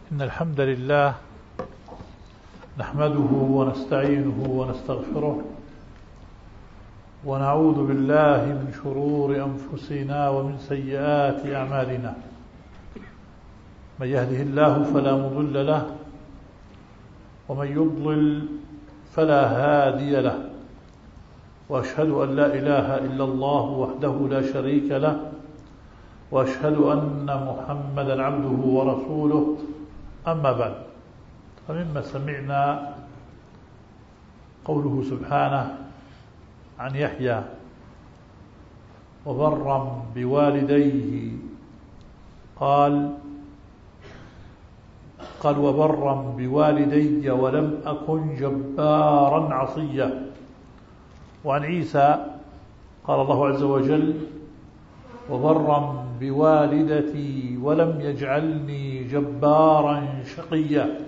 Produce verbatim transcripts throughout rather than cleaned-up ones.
إن الحمد لله نحمده ونستعينه ونستغفره ونعوذ بالله من شرور أنفسنا ومن سيئات أعمالنا. من يهده الله فلا مضل له ومن يضلل فلا هادي له، وأشهد أن لا إله إلا الله وحده لا شريك له، وأشهد أن محمدا عبده ورسوله. أما بعد، فمما سمعنا قوله سبحانه عن يحيى وبرا بوالديه قال قال وبرا بوالدي ولم أكن جبارا عصيا. وعن عيسى قال الله عز وجل وبرا بوالدتي ولم يجعلني جبارا شقيا.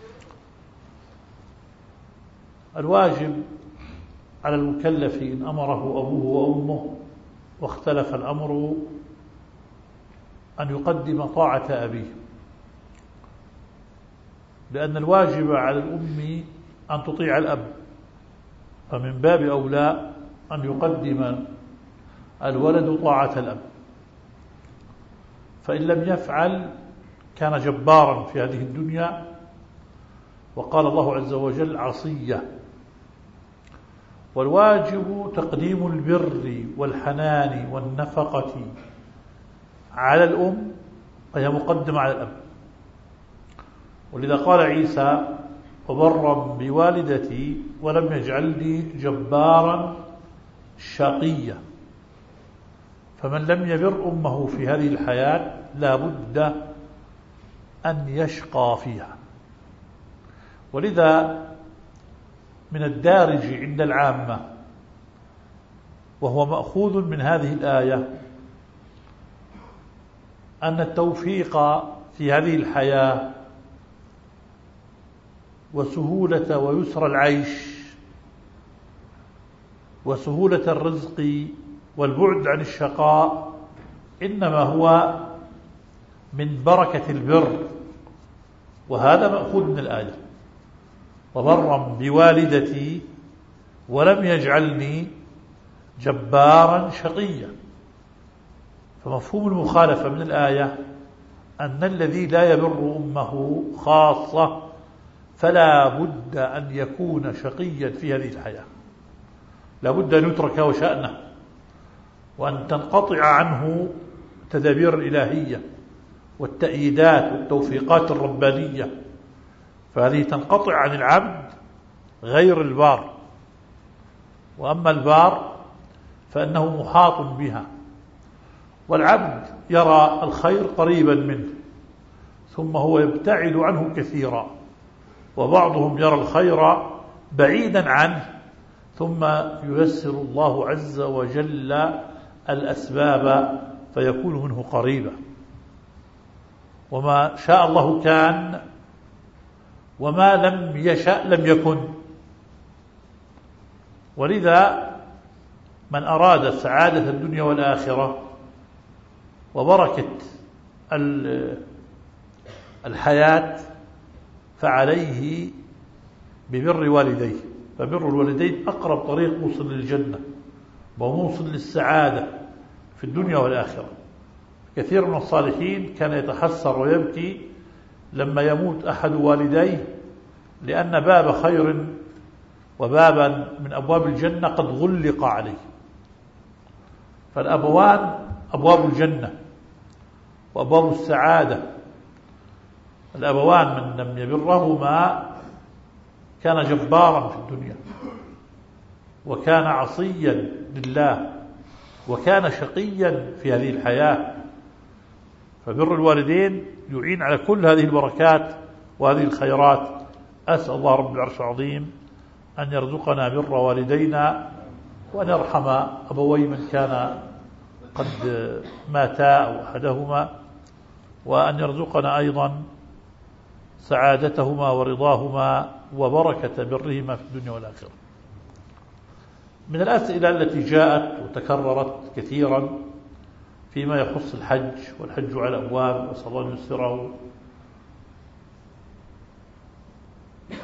الواجب على المكلف إن أمره أبوه وأمه واختلف الأمر أن يقدم طاعة أبيه، لأن الواجب على الأم أن تطيع الأب، فمن باب أولى أن يقدم الولد طاعة الأب، فإن لم يفعل كان جبارا في هذه الدنيا. وقال الله عز وجل عصية. والواجب تقديم البر والحنان والنفقة على الأم، وهي مقدمة على الأب. ولذا قال عيسى وبرا بوالدتي ولم يجعلني جبارا شقيا. فمن لم يبر أمه في هذه الحياة لا بد أن يشقى فيها. ولذا من الدارج عند العامة، وهو مأخوذ من هذه الآية، أن التوفيق في هذه الحياة وسهولة ويسر العيش وسهولة الرزق والبعد عن الشقاء إنما هو من بركة البر، وهذا مأخوذ من الآية وبرا بوالدتي ولم يجعلني جبارا شقيا. فمفهوم المخالفة من الآية أن الذي لا يبر أمه خاصة فلا بد أن يكون شقيا في هذه الحياة، لا بد أن يترك وشأنه، وأن تنقطع عنه تدابير الإلهية والتأييدات والتوفيقات الربانية، فهذه تنقطع عن العبد غير البار. وأما البار فإنه محاط بها، والعبد يرى الخير قريبا منه ثم هو يبتعد عنه كثيرا، وبعضهم يرى الخير بعيدا عنه ثم ييسر الله عز وجل الأسباب فيكون منه قريبا. وما شاء الله كان، وما لم يشأ لم يكن. ولذا من أراد سعادة الدنيا والآخرة وبركة الحياة فعليه ببر والديه، فبر الوالدين أقرب طريق موصل للجنة وموصل للسعادة في الدنيا والآخرة. كثير من الصالحين كان يتحسر ويبكي لما يموت أحد والديه، لأن باب خير وبابا من أبواب الجنة قد غلق عليه. فالأبوان أبواب الجنة وأبواب السعادة. الأبوان من لم يبرهما كان جبارا في الدنيا، وكان عصيا لله، وكان شقيا في هذه الحياة. فبر الوالدين يعين على كل هذه البركات وهذه الخيرات. أسأل الله رب العرش العظيم أن يرزقنا بر والدينا، وأن يرحم أبوي من كان قد ماتا أو أحدهما، وأن يرزقنا أيضا سعادتهما ورضاهما وبركة برهما في الدنيا والآخرة. من الأسئلة التي جاءت وتكررت كثيرا فيما يخص الحج، والحج على الأبواب، وصلى الله يسره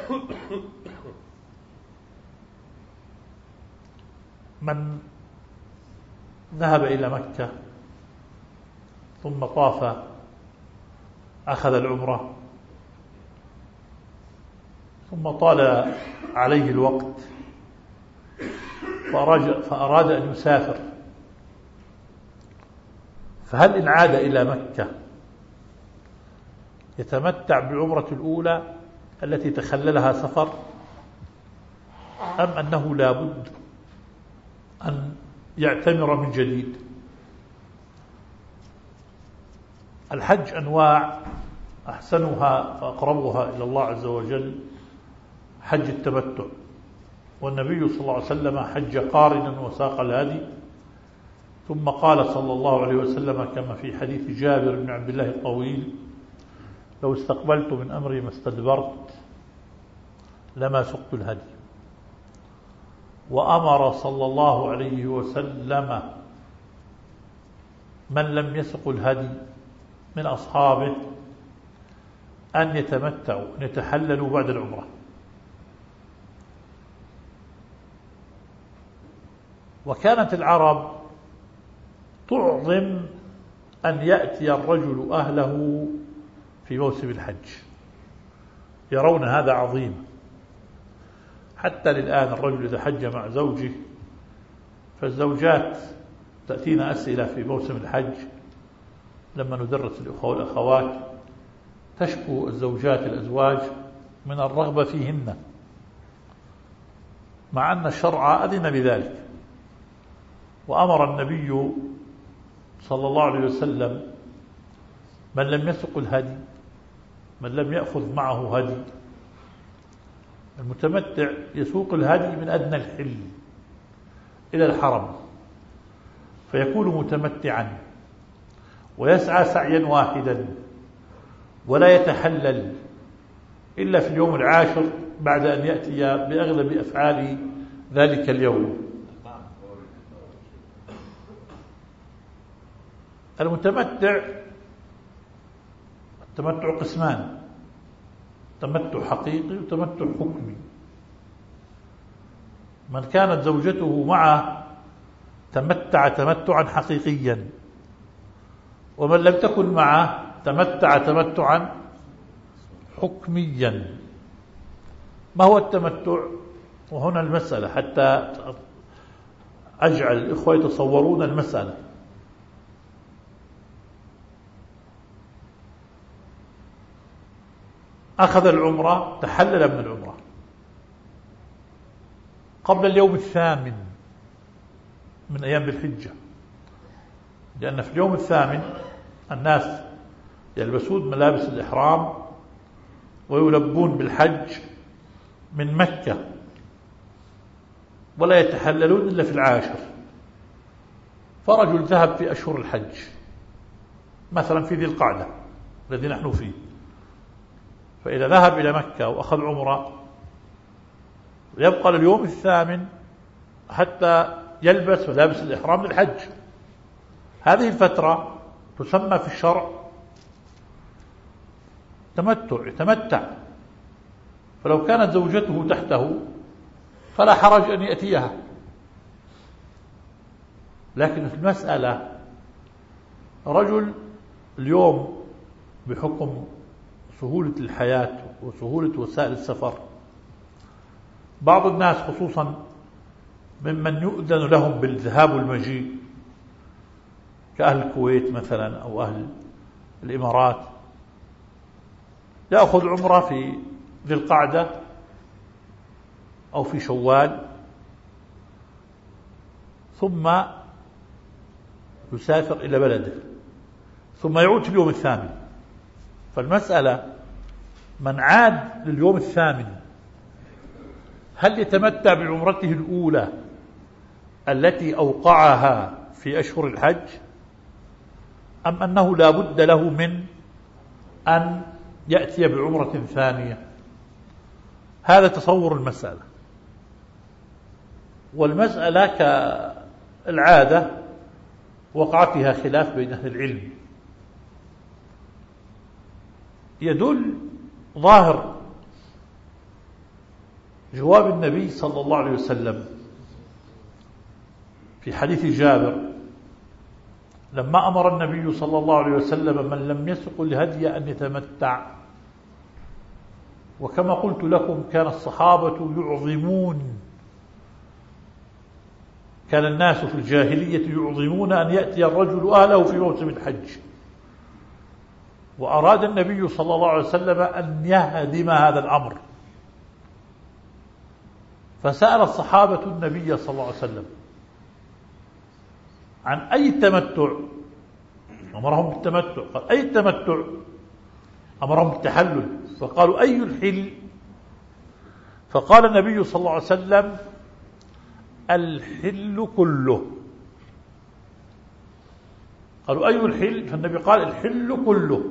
من ذهب إلى مكة ثم طاف أخذ العمرة ثم طال عليه الوقت فأراد أن يسافر، فهل إن عاد إلى مكة يتمتع بالعمرة الأولى التي تخللها سفر، أم أنه لا بد أن يعتمر من جديد؟ الحج أنواع، أحسنها وأقربها إلى الله عز وجل حج التمتع، والنبي صلى الله عليه وسلم حج قارنا وساق الهدي، ثم قال صلى الله عليه وسلم كما في حديث جابر بن عبد الله الطويل: لو استقبلت من أمري ما استدبرت لما سقت الهدي. وأمر صلى الله عليه وسلم من لم يسق الهدي من أصحابه أن يتمتعوا، أن يتحللوا بعد العمرة. وكانت العرب تعظم أن يأتي الرجل أهله في موسم الحج، يرون هذا عظيم. حتى الآن الرجل إذا حج مع زوجه، فالزوجات تأتينا أسئلة في موسم الحج لما ندرس الأخوة والأخوات، تشكو الزوجات الأزواج من الرغبة فيهن، مع أن الشرع أذن بذلك، وأمر النبي صلى الله عليه وسلم من لم يسق الهدي، من لم يأخذ معه هدي، المتمتع يسوق الهدي من أدنى الحل إلى الحرم، فيكون متمتعا ويسعى سعيا واحدا، ولا يتحلل إلا في اليوم العاشر بعد أن يأتي بأغلب أفعال ذلك اليوم. المتمتع التمتع قسمان: تمتع حقيقي وتمتع حكمي. من كانت زوجته معه تمتع تمتعا حقيقيا، ومن لم تكن معه تمتع تمتعا حكميا. ما هو التمتع؟ وهنا المسألة حتى أجعل الإخوة يتصورون المسألة. أخذ العمرة، تحلل من العمرة قبل اليوم الثامن من أيام الحجة، لأن في اليوم الثامن الناس يلبسون ملابس الإحرام ويلبون بالحج من مكة، ولا يتحللون إلا في العاشر. فرجل ذهب في أشهر الحج مثلا في ذي القعدة الذي نحن فيه، فإذا ذهب إلى مكة وأخذ عمرة يبقى لليوم الثامن حتى يلبس ملابس الإحرام للحج. هذه الفترة تسمى في الشرع تمتع، يتمتع. فلو كانت زوجته تحته فلا حرج أن يأتيها، لكن في المسألة رجل اليوم بحكم سهولة الحياة وسهولة وسائل السفر، بعض الناس خصوصا ممن يؤذن لهم بالذهاب والمجيء كأهل الكويت مثلا أو أهل الإمارات، يأخذ عمرة في ذي القعدة أو في شوال، ثم يسافر إلى بلده، ثم يعود في اليوم الثامن. فالمسألة من عاد لليوم الثامن هل يتمتع بعمرته الأولى التي أوقعها في أشهر الحج، أم أنه لا بد له من أن يأتي بعمرة ثانية؟ هذا تصور المسألة. والمسألة كالعادة وقع فيها خلاف بين أهل العلم. يدل ظاهر جواب النبي صلى الله عليه وسلم في حديث جابر لما أمر النبي صلى الله عليه وسلم من لم يسق الهدي أن يتمتع. وكما قلت لكم كان الصحابة يعظمون، كان الناس في الجاهلية يعظمون أن يأتي الرجل أهله في موسم الحج، وأراد النبي صلى الله عليه وسلم أن يهدم هذا الأمر، فسأل الصحابة النبي صلى الله عليه وسلم عن أي التمتع، أمرهم بالتمتع، قال أي التمتع؟ أمرهم بالتحلل، فقالوا أي الحل؟ فقال النبي صلى الله عليه وسلم الحل كله. قالوا أي الحل؟ فالنبي قال الحل كله.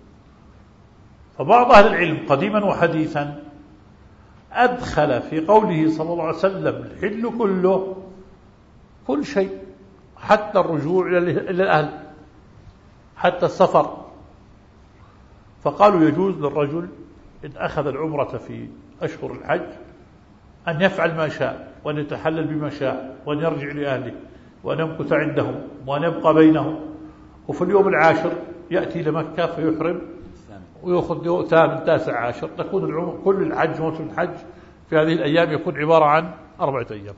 فبعض أهل العلم قديما وحديثا أدخل في قوله صلى الله عليه وسلم الحل كله كل شيء، حتى الرجوع إلى الأهل، حتى السفر. فقالوا يجوز للرجل إن أخذ العمرة في أشهر الحج أن يفعل ما شاء، وأن يتحلل بما شاء، وأن يرجع لأهله، وأن يمكث عندهم، وأن يبقى بينهم، وفي اليوم العاشر يأتي لمكة فيحرم ويأخذ يوم ثامن تاسع عاشر. تكون العمر كل الحج موسم الحج في هذه الأيام يكون عبارة عن أربعة أيام.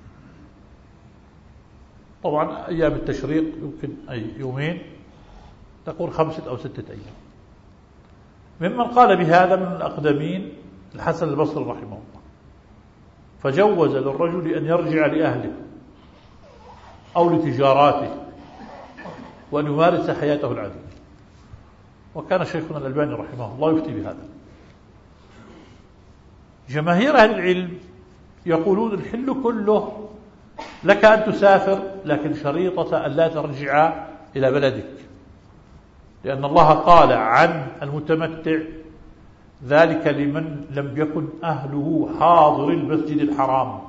طبعا أيام التشريق يمكن أي يومين، تكون خمسة أو ستة أيام. ممن قال بهذا من الأقدمين الحسن البصري رحمه الله، فجوز للرجل أن يرجع لأهله أو لتجاراته وأن يمارس حياته العادية. وكان شيخنا الألباني رحمه الله يفتي بهذا. جماهير أهل العلم يقولون الحل كله لك أن تسافر، لكن شريطة أن لا ترجع إلى بلدك، لأن الله قال عن المتمتع ذلك لمن لم يكن أهله حاضر المسجد الحرام.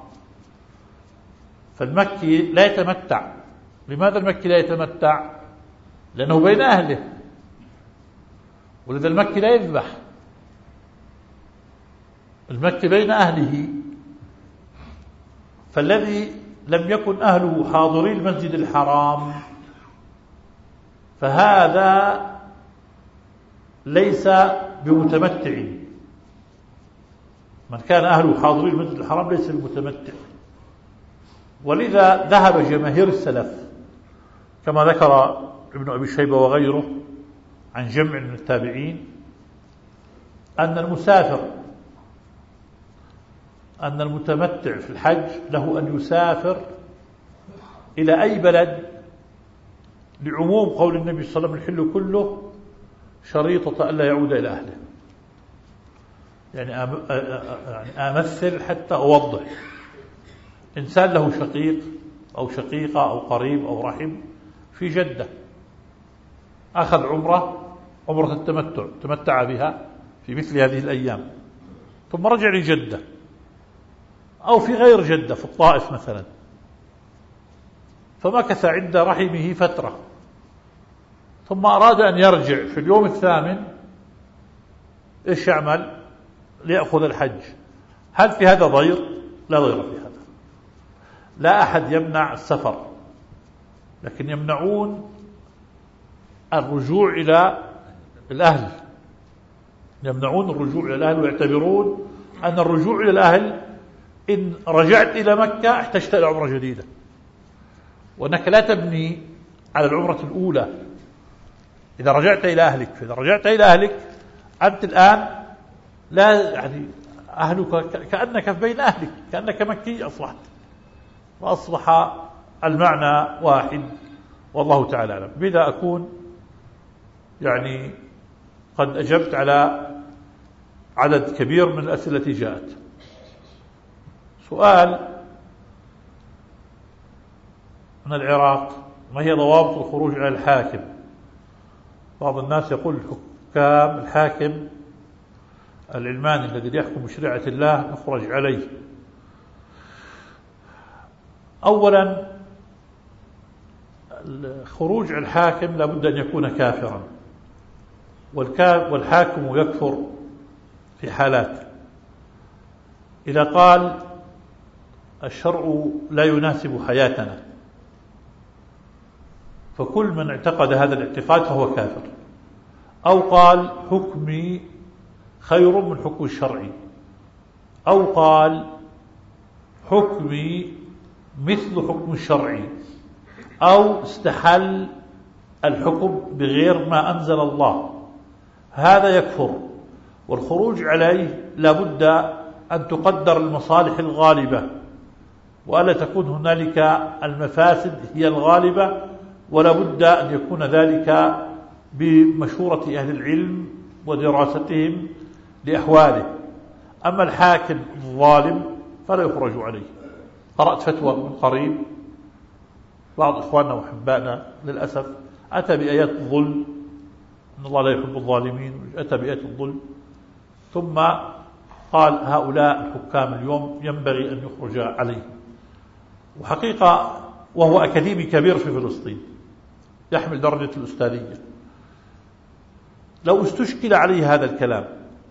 فالمكي لا يتمتع. لماذا المكي لا يتمتع؟ لأنه بين أهله، ولذا المكي لا يذبح. المكي بين أهله، فالذي لم يكن أهله حاضري المسجد الحرام فهذا ليس بمتمتع. من كان أهله حاضري المسجد الحرام ليس بمتمتع. ولذا ذهب جماهير السلف كما ذكر ابن أبي شيبة وغيره عن جمع من التابعين أن المسافر أن المتمتع في الحج له أن يسافر إلى أي بلد، لعموم قول النبي صلى الله عليه وسلم الحل كله شريطة ألا يعود إلى أهله. يعني أمثل حتى أوضح. إنسان له شقيق أو شقيقة أو قريب أو رحم في جدة، أخذ عمرة عمرة التمتع تمتع بها في مثل هذه الأيام، ثم رجع لجدة أو في غير جدة في الطائف مثلا، فمكث عند رحمه فترة، ثم أراد أن يرجع في اليوم الثامن. إيش يعمل؟ ليأخذ الحج. هل في هذا ضير؟ لا ضير في هذا. لا أحد يمنع السفر، لكن يمنعون الرجوع إلى الأهل، يمنعون الرجوع إلى الأهل، ويعتبرون أن الرجوع إلى الأهل إن رجعت إلى مكة احتجت إلى عمرة جديدة، وأنك لا تبني على العمرة الأولى إذا رجعت إلى أهلك. فإذا رجعت إلى أهلك أنت الآن لا يعني أهلك كأنك بين أهلك، كأنك مكي أصبحت، وأصبح المعنى واحد والله تعالى أعلم. بذا أكون يعني قد أجبت على عدد كبير من الأسئلة التي جاءت. سؤال من العراق: ما هي ضوابط الخروج على الحاكم؟ بعض الناس يقول الحكام الحاكم العلماني الذي يحكم بشريعة الله يخرج عليه. أولا الخروج على الحاكم لابد أن يكون كافرا، والحاكم يكفر في حالات. إذا قال الشرع لا يناسب حياتنا فكل من اعتقد هذا الاعتقاد فهو كافر، أو قال حكمي خير من حكم الشرعي، أو قال حكمي مثل حكم الشرعي، أو استحل الحكم بغير ما أنزل الله، هذا يكفر. والخروج عليه لابد أن تقدر المصالح الغالبة، وألا تكون هنالك المفاسد هي الغالبة، ولا بد أن يكون ذلك بمشورة أهل العلم ودراستهم لأحواله. أما الحاكم الظالم فلا يخرج عليه. قرأت فتوى من قريب بعض إخواننا وحبائنا للأسف أتى بآيات الظلم، إن الله لا يحب الظالمين، أتى بآيات الظلم، ثم قال هؤلاء الحكام اليوم ينبغي أن يخرج عليهم. وحقيقة وهو أكاديمي كبير في فلسطين يحمل درجة الأستاذية، لو استشكل عليه هذا الكلام،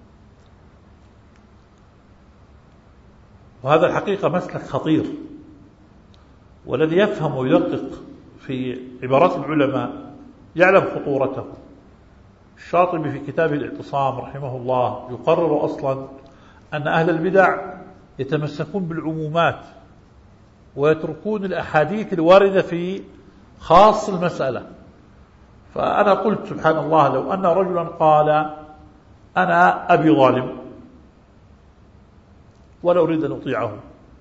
وهذا الحقيقة مسلك خطير، والذي يفهم ويدقق في عبارات العلماء يعلم خطورته. الشاطبي في كتابه الاعتصام رحمه الله يقرر أصلا أن أهل البدع يتمسكون بالعمومات ويتركون الأحاديث الواردة في خاص المسألة. فأنا قلت سبحان الله، لو أن رجلا قال أنا أبي ظالم ولا أريد أن أطيعه،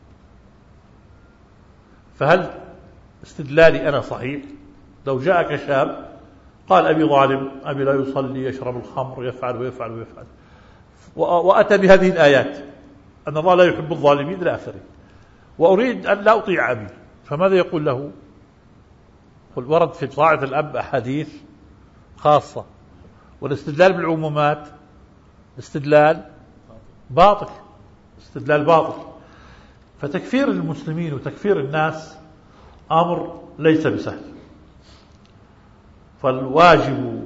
فهل استدلالي أنا صحيح؟ لو جاءك شاب قال أبي ظالم، أبي لا يصلي، يشرب الخمر، يفعل ويفعل ويفعل، وأتى بهذه الآيات أن الله لا يحب الظالمين إلى آخره، وأريد أن لا أطيع أبي، فماذا يقول له؟ قل ورد في طاعة الأب أحاديث خاصة، والاستدلال بالعمومات استدلال باطل، استدلال باطل. فتكفير المسلمين وتكفير الناس أمر ليس بسهل، فالواجب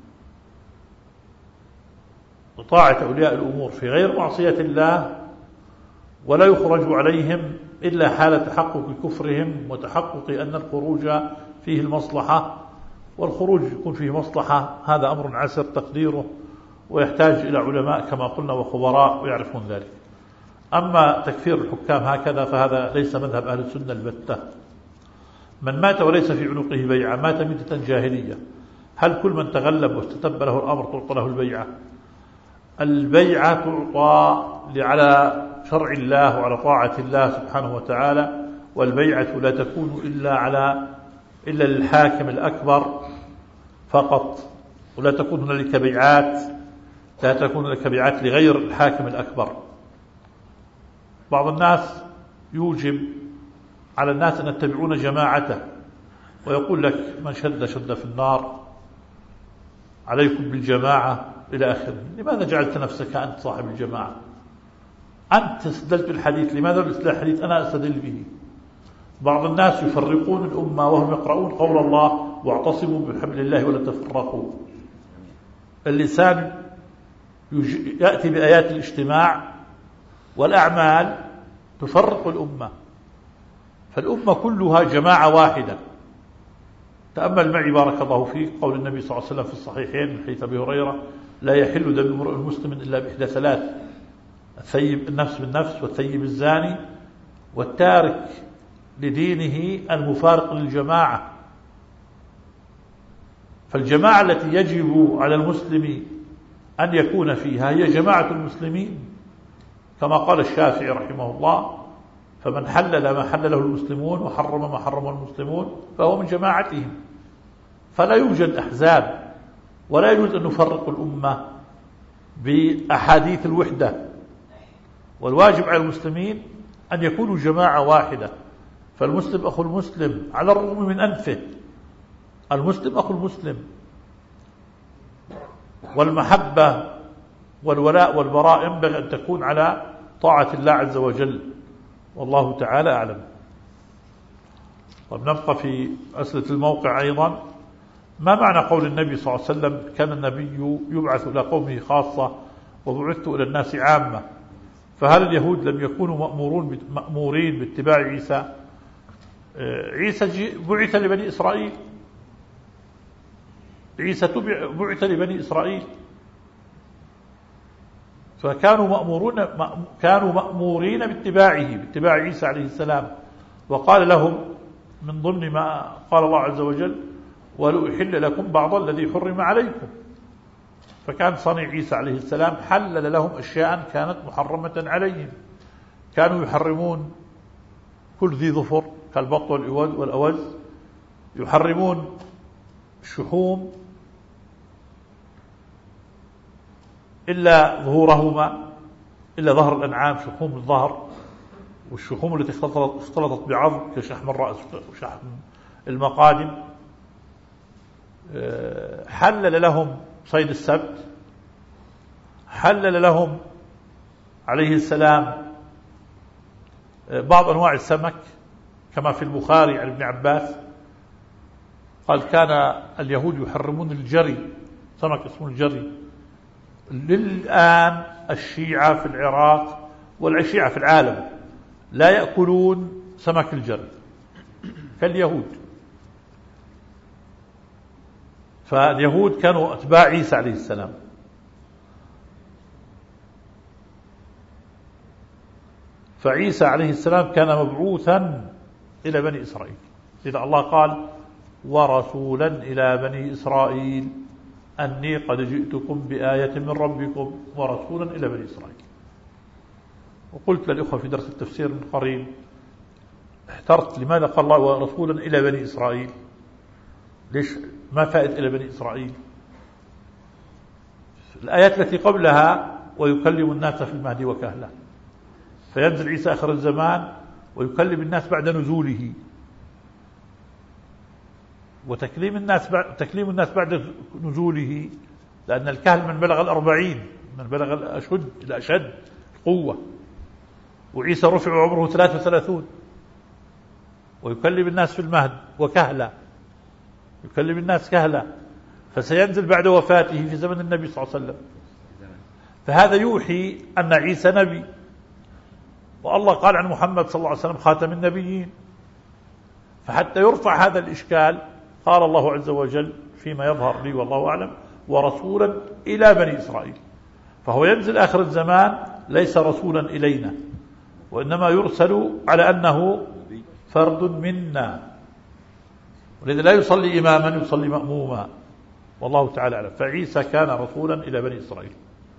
طاعة أولياء الأمور في غير معصية الله، ولا يخرج عليهم إلا حال تحقق كفرهم وتحقق أن الخروج فيه المصلحة، والخروج يكون فيه مصلحة هذا أمر عسر تقديره، ويحتاج إلى علماء كما قلنا وخبراء ويعرفون ذلك. أما تكفير الحكام هكذا فهذا ليس مذهب أهل السنة البتة. من مات وليس في عنقه بيعة مات ميتة جاهلية. هل كل من تغلب واستتب له الأمر تعطى له البيعة؟ البيعة تعطى على شرع الله وعلى طاعة الله سبحانه وتعالى، والبيعة لا تكون إلا على إلا للحاكم الأكبر فقط، ولا تكون هنالك بيعات لا تكون هنالك بيعات لغير الحاكم الأكبر. بعض الناس يوجب على الناس أن يتبعون جماعته، ويقول لك من شد شد في النار، عليكم بالجماعة إلى آخره. لماذا جعلت نفسك أنت صاحب الجماعة؟ أنت استدلت بالحديث، لماذا الاستدلال الحديث أنا أستدل به؟ بعض الناس يفرقون الأمة وهم يقرؤون قول الله واعتصموا بحبل الله ولا تفرقوا. اللسان يأتي بآيات الاجتماع، والأعمال تفرق الأمة، فالأمة كلها جماعة واحدة. تأمل معي بارك الله فيك قول النبي صلى الله عليه وسلم في الصحيحين من حديث أبي هريرة: لا يحل دم امرئ مسلم إلا بإحدى ثلاث: الثيب النفس بالنفس، والثيب الزاني، والتارك لدينه المفارق للجماعة. فالجماعة التي يجب على المسلم أن يكون فيها هي جماعة المسلمين، كما قال الشافعي رحمه الله: فمن حلل ما حلله المسلمون وحرم ما حرمه المسلمون فهو من جماعتهم. فلا يوجد أحزاب، ولا يجوز أن نفرق الأمة بأحاديث الوحدة، والواجب على المسلمين أن يكونوا جماعة واحدة. فالمسلم أخو المسلم على الرغم من أنفه، المسلم أخو المسلم، والمحبة والولاء والبراء ينبغي أن تكون على طاعة الله عز وجل، والله تعالى أعلم. طيب نبقى في أسئلة الموقع أيضا. ما معنى قول النبي صلى الله عليه وسلم: كان النبي يبعث إلى قومه خاصة وبعثت إلى الناس عامة؟ فهل اليهود لم يكونوا مأمورون مأمورين باتباع عيسى؟ عيسى بعث لبني إسرائيل، عيسى بعث لبني إسرائيل، فكانوا مأمورون كانوا مأمورين باتباعه، باتباع عيسى عليه السلام. وقال لهم من ضمن ما قال الله عز وجل: ولأحل لكم بعض الذي حرم عليكم. فكان صنيع عيسى عليه السلام حلل لهم أشياء كانت محرمة عليهم. كانوا يحرمون كل ذي ظفر كالبط والأوز، يحرمون الشحوم إلا ظهورهما، إلا ظهر الأنعام، شحوم الظهر والشحوم التي اختلطت بعظم كشحم الرأس وشحم المقادم. حلل لهم صيد السبت، حلل لهم عليه السلام بعض أنواع السمك كما في البخاري عن ابن عباس قال: كان اليهود يحرمون الجري، سمك اسمه الجري. للآن الشيعة في العراق والشيعة في العالم لا يأكلون سمك الجري كاليهود. فاليهود كانوا أتباع عيسى عليه السلام. فعيسى عليه السلام كان مبعوثا إلى بني إسرائيل، إذا الله قال: ورسولا إلى بني إسرائيل أني قد جئتكم بآية من ربكم ورسولا إلى بني إسرائيل. وقلت للإخوة في درس التفسير من قريب، احترت لماذا قال الله ورسولا إلى بني إسرائيل؟ ليش ما فائدة إلى بني إسرائيل؟ الآيات التي قبلها: ويكلم الناس في المهد وكهلا، فينزل عيسى آخر الزمان ويكلم الناس بعد نزوله. وتكليم الناس بعد تكليم الناس بعد نزوله، لأن الكهل من بلغ الأربعين، من بلغ الأشد إلى أشد قوة، وعيسى رفع عمره ثلاثة وثلاثون. ويكلم الناس في المهد وكهلا، يكلم الناس كهلا، فسينزل بعد وفاته في زمن النبي صلى الله عليه وسلم. فهذا يوحي أن عيسى نبي، والله قال عن محمد صلى الله عليه وسلم خاتم النبيين. فحتى يرفع هذا الإشكال قال الله عز وجل فيما يظهر لي والله أعلم: ورسولا إلى بني إسرائيل. فهو ينزل آخر الزمان ليس رسولا إلينا، وإنما يرسل على أنه فرد منا، ولذا لا يصلي إماما، يصلي مأموما، والله تعالى أعلم. فعيسى كان رسولا إلى بني إسرائيل.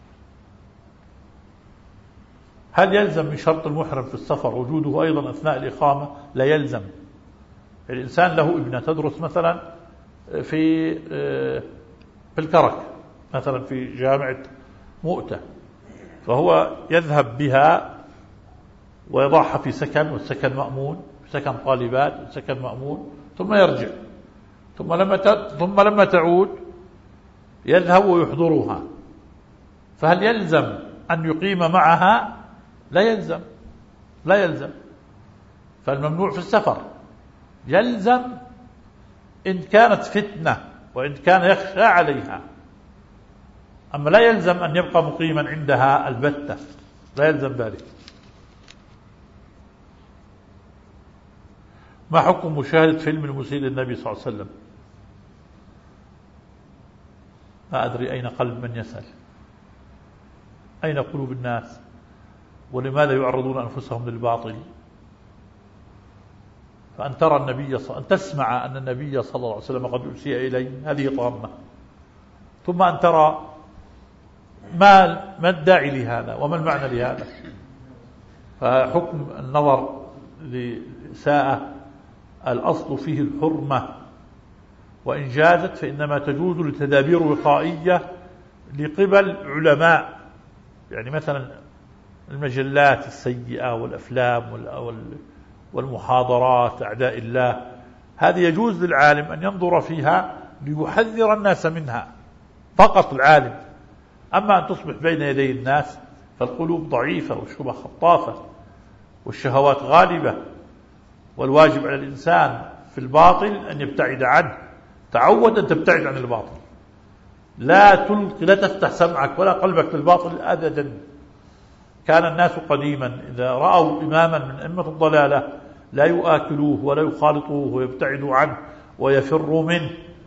هل يلزم من شرط المحرم في السفر وجوده أيضا أثناء الإقامة؟ لا يلزم. الإنسان له ابنة تدرس مثلا في في الكرك مثلا في جامعة مؤتة، فهو يذهب بها ويضعها في سكن، والسكن مأمون، سكن طالبات والسكن مأمون، ثم يرجع، ثم لما ثم لما تعود يذهب ويحضرها. فهل يلزم أن يقيم معها؟ لا يلزم، لا يلزم. فالممنوع في السفر يلزم إن كانت فتنة وإن كان يخشى عليها، أما لا يلزم أن يبقى مقيما عندها البتة، لا يلزم ذلك. ما حكم مشاهدة فيلم المسيء للنبي صلى الله عليه وسلم؟ ما أدري أين قلب من يسأل، أين قلوب الناس، ولماذا يعرضون أنفسهم للباطل؟ فأن ترى النبي ص... أن تسمع أن النبي صلى الله عليه وسلم قد أسيء إليه، هذه طامة. ثم أن ترى ما ما الداعي لهذا وما المعنى لهذا. فحكم النظر لإساءة الأصل فيه الحرمة، وإن جازت فإنما تجوز لتدابير وقائية لقبل علماء، يعني مثلا المجلات السيئة والأفلام والمحاضرات أعداء الله، هذه يجوز للعالم أن ينظر فيها ليحذر الناس منها فقط العالم. أما أن تصبح بين يدي الناس فالقلوب ضعيفة والشبه خطافة والشهوات غالبة، والواجب على الإنسان في الباطل أن يبتعد عنه. تعود أن تبتعد عن الباطل، لا تلقي لا تفتح سمعك ولا قلبك للباطل أبدا، كان الناس قديما إذا رأوا إماما من أئمة الضلالة لا يؤاكلوه ولا يخالطوه ويبتعدوا عنه ويفروا منه.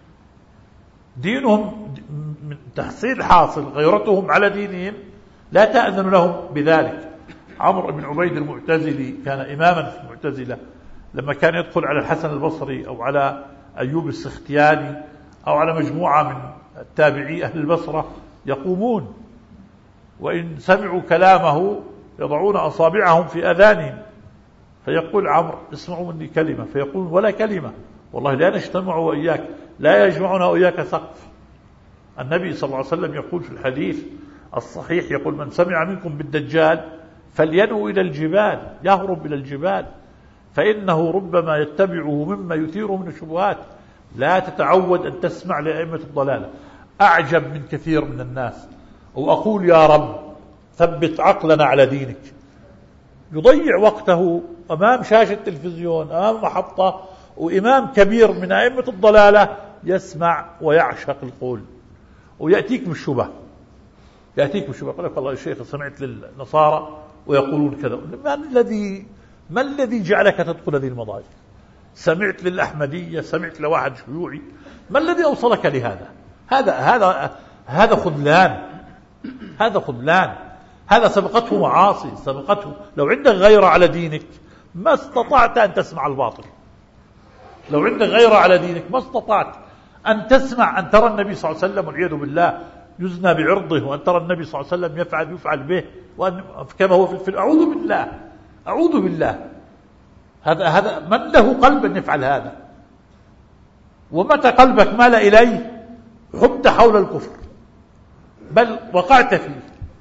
دينهم من تحصيل حاصل، غيرتهم على دينهم لا تأذن لهم بذلك. عمرو بن عبيد المعتزلي كان إماما في المعتزلة، لما كان يدخل على الحسن البصري أو على أيوب السختياني أو على مجموعة من التابعي أهل البصرة يقومون، وإن سمعوا كلامه يضعون أصابعهم في أذانهم، فيقول عمرو اسمعوا مني كلمة، فيقول ولا كلمة، والله لا نجتمع وإياك، لا يجمعنا وإياك سقف. النبي صلى الله عليه وسلم يقول في الحديث الصحيح، يقول من سمع منكم بالدجال فلينو إلى الجبال، يهرب إلى الجبال، فإنه ربما يتبعه مما يثيره من الشبهات. لا تتعود أن تسمع لأئمة الضلالة. أعجب من كثير من الناس، وأقول يا رب ثبت عقلنا على دينك، يضيع وقته أمام شاشة التلفزيون، أمام محطة، وإمام كبير من أئمة الضلالة يسمع ويعشق القول، ويأتيك بالشبه، يأتيك بالشبه، يقول لك والله يا شيخ سمعت للنصارى ويقولون كذا. ما الذي ما الذي جعلك تدخل هذه المضاجع؟ سمعت للأحمدية، سمعت لواحد شيوعي، ما الذي أوصلك لهذا؟ هذا هذا هذا خذلان، هذا خذلان، هذا سبقته معاصي، سبقته. لو عندك غيرة على دينك ما استطعت أن تسمع الباطل. لو عندك غيرة على دينك ما استطعت أن تسمع، أن ترى النبي صلى الله عليه وسلم والعياذ بالله يزنى بعرضه، وأن ترى النبي صلى الله عليه وسلم يفعل يفعل به، وأن كما هو في أعوذ بالله، أعوذ بالله. هذا هذا من له قلب أن يفعل هذا؟ ومتى قلبك مال إليه حبت حول الكفر، بل وقعت فيه.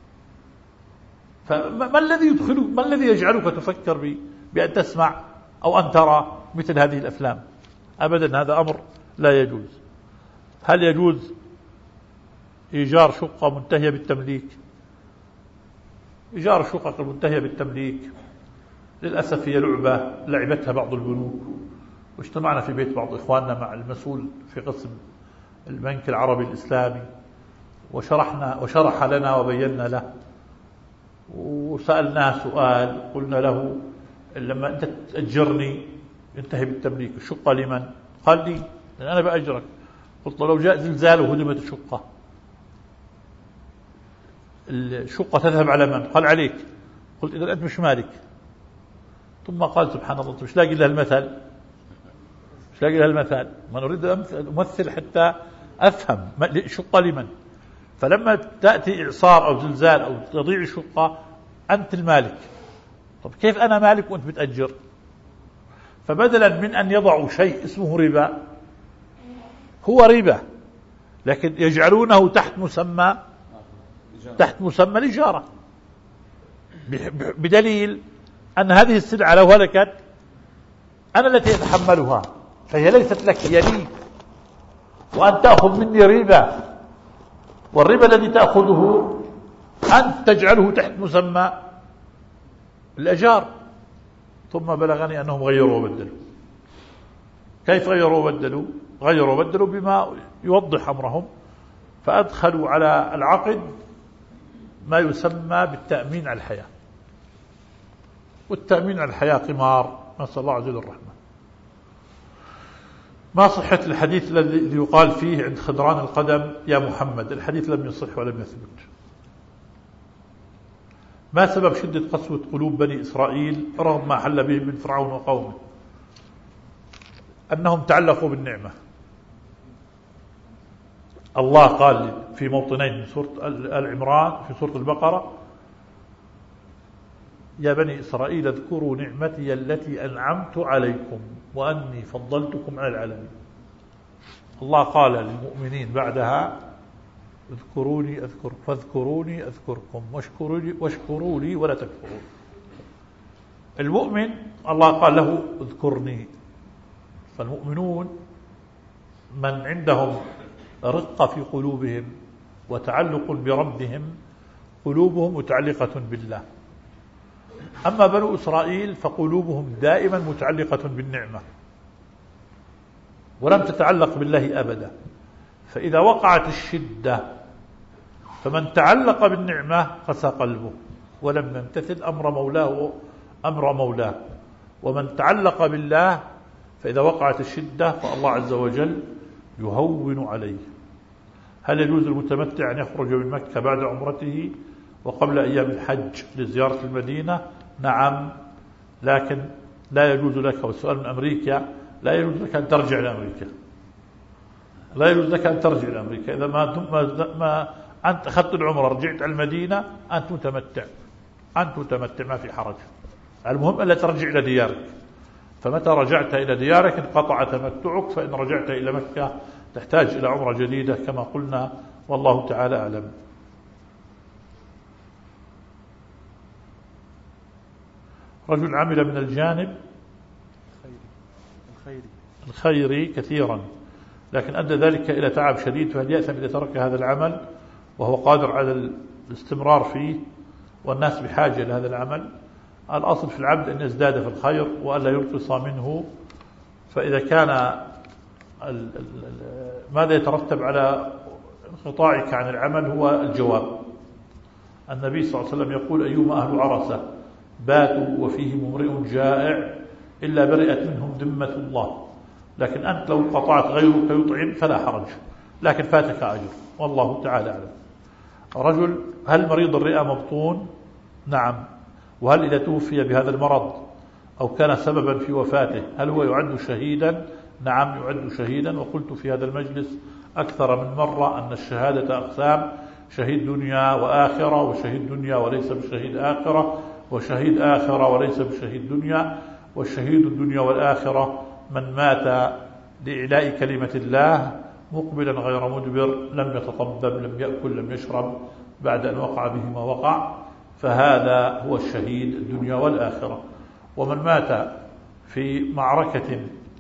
فما الذي يدخلك، ما الذي يجعلك تفكر بأن تسمع أو أن ترى مثل هذه الأفلام؟ أبدا، هذا أمر لا يجوز. هل يجوز إيجار شقة منتهية بالتمليك؟ إيجار الشقق المنتهية بالتمليك للأسف هي لعبة لعبتها بعض البنوك، واجتمعنا في بيت بعض إخواننا مع المسؤول في قسم البنك العربي الإسلامي، وشرحنا وشرح لنا وبينا له، وسألناه سؤال، قلنا له لما أنت تأجرني ينتهي بالتمليك، الشقة لمن؟ قال لي، لأن أنا بأجرك. قلت لو جاء زلزال وهدمت الشقة، الشقة تذهب على من؟ قال عليك. قلت إذا أنت مش مالك. ثم قال سبحان الله، مش لاقي لها المثل، مش لاقي لها المثل، ما نريد أن أمثل حتى أفهم الشقة لمن. فلما تأتي إعصار أو زلزال أو تضيع الشقة أنت المالك. طب كيف أنا مالك وأنت بتأجر؟ فبدلا من أن يضعوا شيء اسمه ربا، هو ربا لكن يجعلونه تحت مسمى تحت مسمى الإجارة، بدليل أن هذه السلعة لو هلكت أنا التي أتحملها، فهي ليست لك، هي لي، وأن تأخذ مني ربا، والربا الذي تأخذه أنت تجعله تحت مسمى الأجار. ثم بلغني أنهم غيروا وبدلوا. كيف غيروا وبدلوا؟ غيروا وبدلوا بما يوضح أمرهم، فأدخلوا على العقد ما يسمى بالتأمين على الحياة، والتأمين على الحياة قمار، نسأل الله عز وجل الرحمة. ما صحة الحديث الذي يقال فيه عند خضران القدم يا محمد؟ الحديث لم يصح ولم يثبت. ما سبب شدة قسوة قلوب بني إسرائيل رغم ما حل بهم من فرعون وقومه؟ أنهم تعلقوا بالنعمة. الله قال في موطنين من سورة آل عمران في سورة البقرة: يا بني إسرائيل اذكروا نعمتي التي أنعمت عليكم وأني فضلتكم على العالمين. الله قال للمؤمنين بعدها: اذكروني أذكركم فاذكروني أذكركم واشكروا لي واشكروا لي ولا تكفرون. المؤمن الله قال له اذكرني. فالمؤمنون من عندهم رقة في قلوبهم وتعلق بربهم، قلوبهم متعلقة بالله. أما بنو إسرائيل فقلوبهم دائما متعلقة بالنعمة ولم تتعلق بالله أبدا. فإذا وقعت الشدة فمن تعلق بالنعمة قسى قلبه، ولم يمتثل أمر مولاه أمر مولاه. ومن تعلق بالله فإذا وقعت الشدة فالله عز وجل يهون عليه. هل يجوز المتمتع أن يخرج من مكة بعد عمرته وقبل أيام الحج لزيارة المدينة؟ نعم، لكن لا يجوز لك، والسؤال من أمريكا، لا يجوز لك أن ترجع لأمريكا، لا يجوز لك أن ترجع لأمريكا. إذا ما, ما, ما أنت أخذت العمرة رجعت على المدينة أنت متمتع، أنت متمتع ما في حرج. المهم ألا ترجع إلى ديارك، فمتى رجعت إلى ديارك انقطع تمتعك، فإن رجعت إلى مكة تحتاج إلى عمرة جديدة كما قلنا، والله تعالى أعلم. رجل عمل من الجانب الخيري الخيري كثيرا لكن أدى ذلك إلى تعب شديد، فهل يأثم إذا ترك هذا العمل وهو قادر على الاستمرار فيه والناس بحاجة إلى هذا العمل؟ الأصل في العبد أن يزداد في الخير وألا ينقص منه. فإذا كان ماذا يترتب على انقطاعك عن العمل هو الجواب. النبي صلى الله عليه وسلم يقول: أيما أهل عرسة باتوا وفيهم امرئ جائع إلا برئت منهم ذمة الله. لكن أنت لو قطعت غيرك يطعم فلا حرج، لكن فاتك أجر، والله تعالى أعلم. رجل: هل مريض الرئة مبطون؟ نعم. وهل إذا توفي بهذا المرض أو كان سببا في وفاته هل هو يعد شهيدا؟ نعم يعد شهيدا. وقلت في هذا المجلس أكثر من مرة أن الشهادة أقسام: شهيد دنيا وآخرة، وشهيد دنيا وليس بشهيد آخرة، وشهيد آخرة وليس بشهيد دنيا. والشهيد الدنيا والآخرة من مات لإعلاء كلمة الله مقبلا غير مدبر، لم يتطبب، لم يأكل، لم يشرب بعد أن وقع به ما وقع، فهذا هو الشهيد الدنيا والآخرة. ومن مات في معركة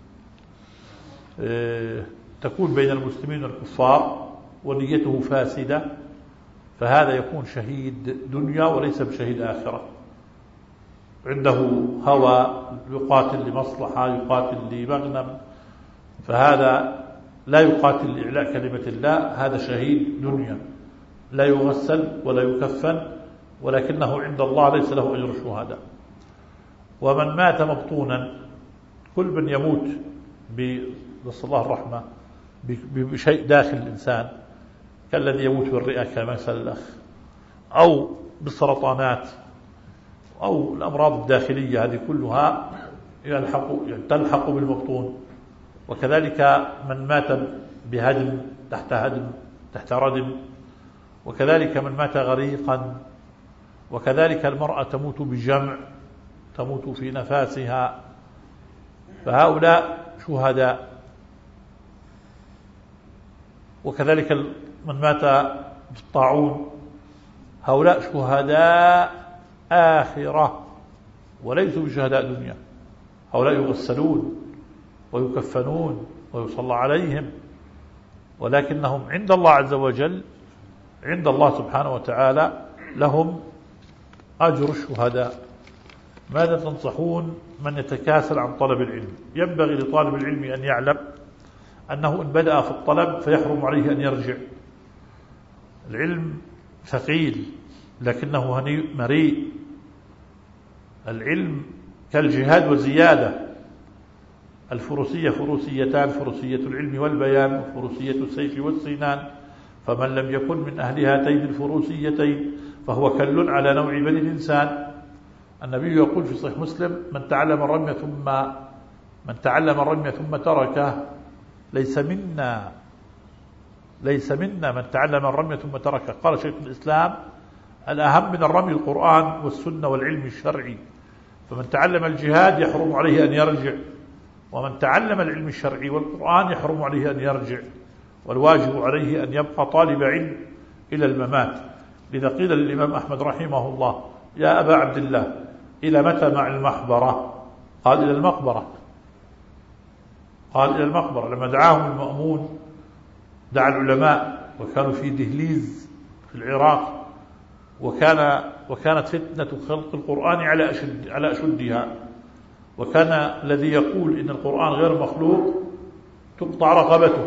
تكون بين المسلمين والكفار ونيته فاسدة فهذا يكون شهيد دنيا وليس بشهيد آخرة. عنده هوى، يقاتل لمصلحة، يقاتل لمغنم، فهذا لا يقاتل لإعلاء كلمة الله، هذا شهيد دنيا لا يغسل ولا يكفن، ولكنه عند الله ليس له أجر الشهداء. ومن مات مبطونا، كل من يموت نسأل الله الرحمة بشيء داخل الإنسان كالذي يموت بالرئة كما يسأل الأخ، أو بالسرطانات أو الأمراض الداخلية، هذه كلها يلحق تلحق بالمبطون. وكذلك من مات بهدم تحت هدم تحت ردم، وكذلك من مات غريقا، وكذلك المرأة تموت بجمع، تموت في نفاسها، فهؤلاء شهداء. وكذلك من مات بالطاعون، هؤلاء شهداء آخرة وليسوا بشهداء دنيا. هؤلاء يغسلون ويكفنون ويصلى عليهم، ولكنهم عند الله عز وجل، عند الله سبحانه وتعالى لهم أجر الشهداء. ماذا تنصحون من يتكاسل عن طلب العلم؟ ينبغي لطالب العلم أن يعلم أنه إن بدأ في الطلب فيحرم عليه أن يرجع. العلم ثقيل لكنه هنيء مريء. العلم كالجهاد وزيادة. الفروسية فروسيتان: فروسية العلم والبيان، وفروسية السيف والسنان. فمن لم يكن من أهل هاتين الفروسيتين فهو كل على نوع بني الإنسان. النبي يقول في صحيح مسلم: من تعلم الرمي ثم من تعلم الرمي ثم تركه ليس منا ليس منا من تعلم الرمي ثم تركه. قال شيخ الإسلام: الأهم من الرمي القرآن والسنة والعلم الشرعي. فمن تعلم الجهاد يحرم عليه أن يرجع، ومن تعلم العلم الشرعي والقرآن يحرم عليه أن يرجع، والواجب عليه أن يبقى طالب علم إلى الممات. لذا قيل للإمام أحمد رحمه الله: يا أبا عبد الله، إلى متى مع المحبرة؟ قال: إلى المقبرة. قال: إلى المقبرة. لما دعاهم المأمون دعا العلماء، وكانوا في دهليز في العراق، وكان وكانت فتنة خلق القرآن على أشد على أشدها، وكان الذي يقول إن القرآن غير مخلوق تقطع رقبته.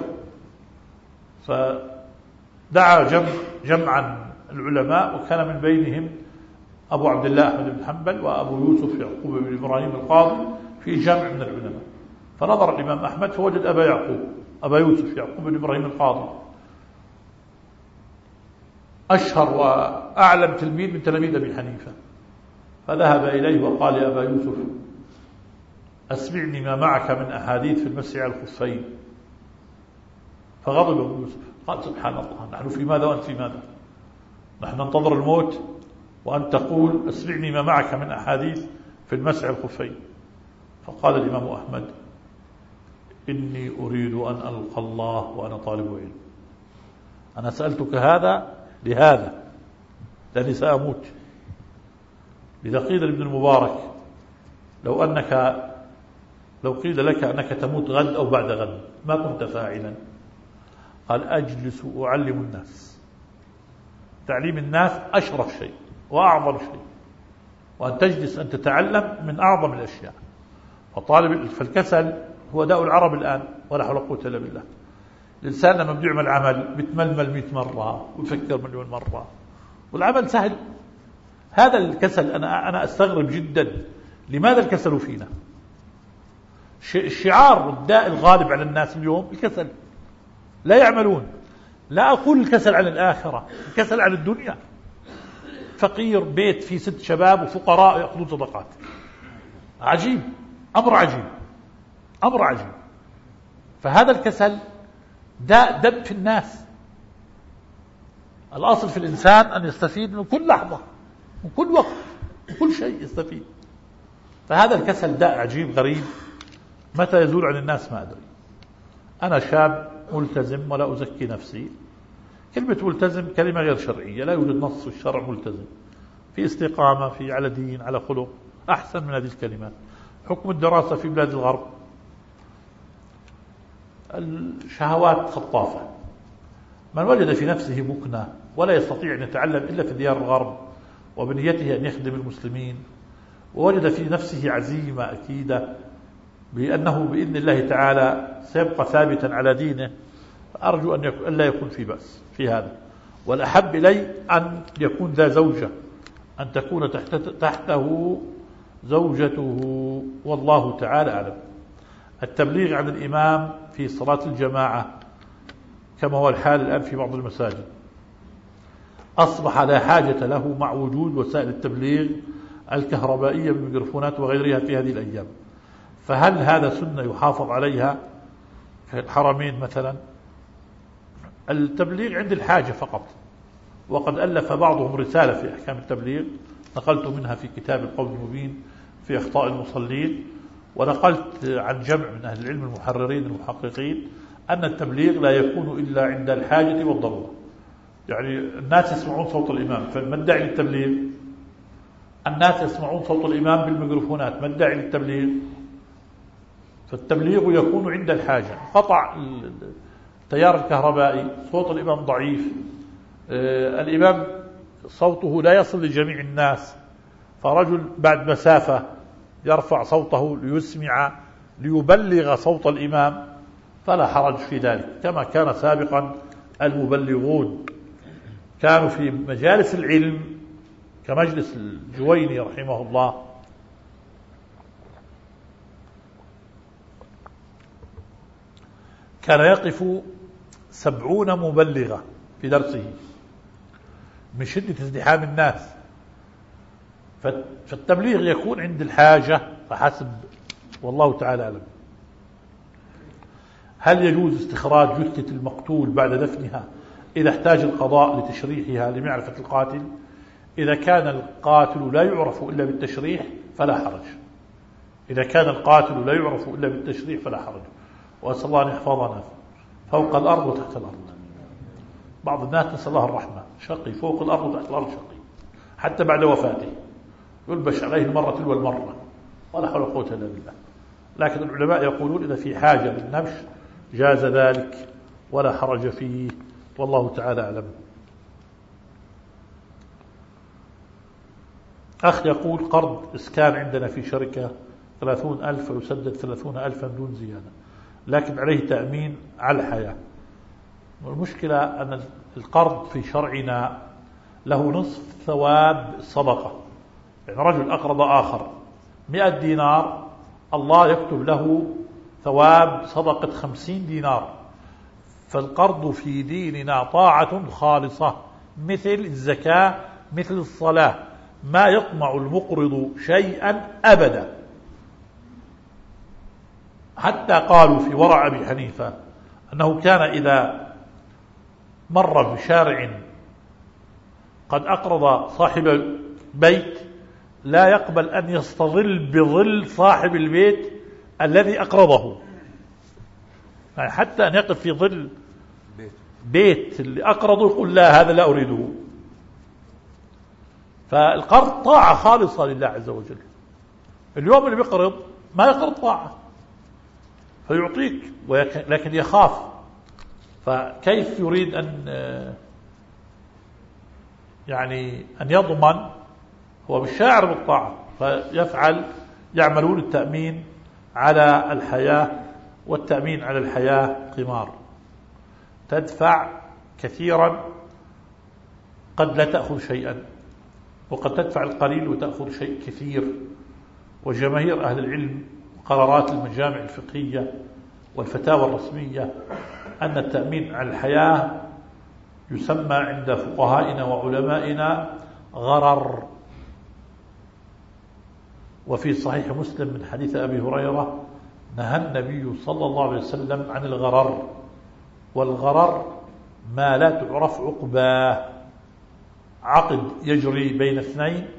فدعا جمع جمعا العلماء، وكان من بينهم أبو عبد الله أحمد بن حنبل وأبو يوسف يعقوب بن إبراهيم القاضي في جمع من العلماء. فنظر الإمام أحمد فوجد أبا يعقوب أبا يوسف يعقوب بن إبراهيم القاضي أشهر وأعلم تلميذ من تلاميذ أبي حنيفة، فذهب إليه وقال يا أبا يوسف أسمعني ما معك من أحاديث في المسح على الخفين. فغضب أبو يوسف قال سبحان الله، نحن في ماذا وأنت في ماذا؟ نحن ننتظر الموت وأن تقول أسمعني ما معك من أحاديث في المسح على الخفين. فقال الإمام أحمد إني أريد أن ألقى الله وأنا طالب علم. أنا سألتك هذا لهذا لأني سأموت. إذا قيل لابن المبارك لو أنك لو قيل لك أنك تموت غد أو بعد غد ما كنت فاعلا؟ قال أجلس أعلم الناس. تعليم الناس أشرف شيء وأعظم شيء، وأن تجلس أن تتعلم من أعظم الأشياء. فطالب فالكسل هو داء العرب الآن، ولا حول ولا قوة إلا بالله. الإنسان لما بده يعمل عمل بيتململ مئة مرة ويفكر مليون مرة والعمل سهل. هذا الكسل أنا أنا أستغرب جدا لماذا الكسل فينا. الشعار والداء الغالب على الناس اليوم الكسل، لا يعملون. لا أقول الكسل عن الآخرة، الكسل عن الدنيا. فقير بيت فيه ست شباب وفقراء يأخذون صدقات، عجيب، أمر عجيب، أمر عجيب. فهذا الكسل داء دب في الناس. الأصل في الإنسان أن يستفيد من كل لحظة، من كل وقت، من كل شيء يستفيد. فهذا الكسل داء عجيب غريب، متى يزول عن الناس ما أدري. أنا شاب ملتزم ولا أزكي نفسي. كلمة ملتزم كلمة غير شرعية، لا يوجد نص في الشرع ملتزم، في استقامة، في على دين، على خلق، أحسن من هذه الكلمات. حكم الدراسة في بلاد الغرب الشهوات خطافة. من وجد في نفسه مكنة ولا يستطيع أن يتعلم إلا في ديار الغرب وبنيته أن يخدم المسلمين، ووجد في نفسه عزيمة أكيدة بأنه بإذن الله تعالى سيبقى ثابتا على دينه، أرجو أن يكون لا يكون في بأس في هذا. والأحب إلي أن يكون ذا زوجة، أن تكون تحت تحته زوجته، والله تعالى أعلم. التبليغ عن الإمام في صلاة الجماعة كما هو الحال الآن في بعض المساجد أصبح لا حاجة له مع وجود وسائل التبليغ الكهربائية بالميكروفونات وغيرها في هذه الأيام. فهل هذا سنة يحافظ عليها في الحرمين مثلا؟ التبليغ عند الحاجة فقط، وقد ألف بعضهم رسالة في أحكام التبليغ نقلت منها في كتاب القول المبين في أخطاء المصلين، ونقلت عن جمع من أهل العلم المحررين المحققين أن التبليغ لا يكون إلا عند الحاجة والضرورة. يعني الناس يسمعون صوت الإمام، فما الداعي للتبليغ؟ الناس يسمعون صوت الإمام بالميكروفونات، ما الداعي للتبليغ؟ فالتبليغ يكون عند الحاجة. قطع التيار الكهربائي، صوت الإمام ضعيف، آه الإمام صوته لا يصل لجميع الناس، فرجل بعد مسافة يرفع صوته ليسمع ليبلغ صوت الإمام، فلا حرج في ذلك. كما كان سابقا المبلغون كانوا في مجالس العلم كمجلس الجويني رحمه الله، كان يقف سبعون مبلغة في درسه من شدة ازدحام الناس. فالتبليغ يكون عند الحاجة فحسب، والله تعالى أعلم. هل يجوز استخراج جثة المقتول بعد دفنها إذا احتاج القضاء لتشريحها لمعرفة القاتل؟ إذا كان القاتل لا يعرف إلا بالتشريح فلا حرج. إذا كان القاتل لا يعرف إلا بالتشريح فلا حرج. وأسأل الله أن يحفظنا فوق الأرض وتحت الأرض. بعض الناس نسأل الله الرحمة، شقي فوق الأرض وتحت الأرض شقي، حتى بعد وفاته يلبش عليه المرة تلو المرة، ولا حول ولا قوة إلا بالله. لكن العلماء يقولون إذا في حاجة للنبش جاز ذلك ولا حرج فيه، والله تعالى أعلم. أخ يقول قرض إسكان عندنا في شركة ثلاثون ألف ويسدد ثلاثون ألفا دون زيادة، لكن عليه تأمين على الحياة. والمشكلة أن القرض في شرعنا له نصف ثواب الصدقة، يعني رجل أقرض آخر مئة دينار، الله يكتب له ثواب صدقة خمسين دينار. فالقرض في ديننا طاعة خالصة مثل الزكاة مثل الصلاة، ما يطمع المقرض شيئا أبدا. حتى قالوا في ورع أبي حنيفة أنه كان إذا مر بشارع قد أقرض صاحب بيت لا يقبل أن يستظل بظل صاحب البيت الذي أقرضه، يعني حتى أن يقف في ظل بيت اللي أقرضه يقول لا، هذا لا أريده. فالقرض طاعة خالصة لله عز وجل. اليوم اللي بيقرض ما يقرض طاعة، فيعطيك لكن يخاف، فكيف يريد أن يعني أن يضمن؟ هو بالشاعر بالطاعة، فيفعل يعملون التأمين على الحياة، والتأمين على الحياة قمار، تدفع كثيرا قد لا تأخذ شيئا، وقد تدفع القليل وتأخذ شيء كثير. وجماهير أهل العلم قرارات المجامع الفقهية والفتاوى الرسمية أن التأمين على الحياة يسمى عند فقهائنا وعلمائنا غرر. وفي صحيح مسلم من حديث أبي هريرة نهى النبي صلى الله عليه وسلم عن الغرر، والغرر ما لا تعرف عقباه، عقد يجري بين اثنين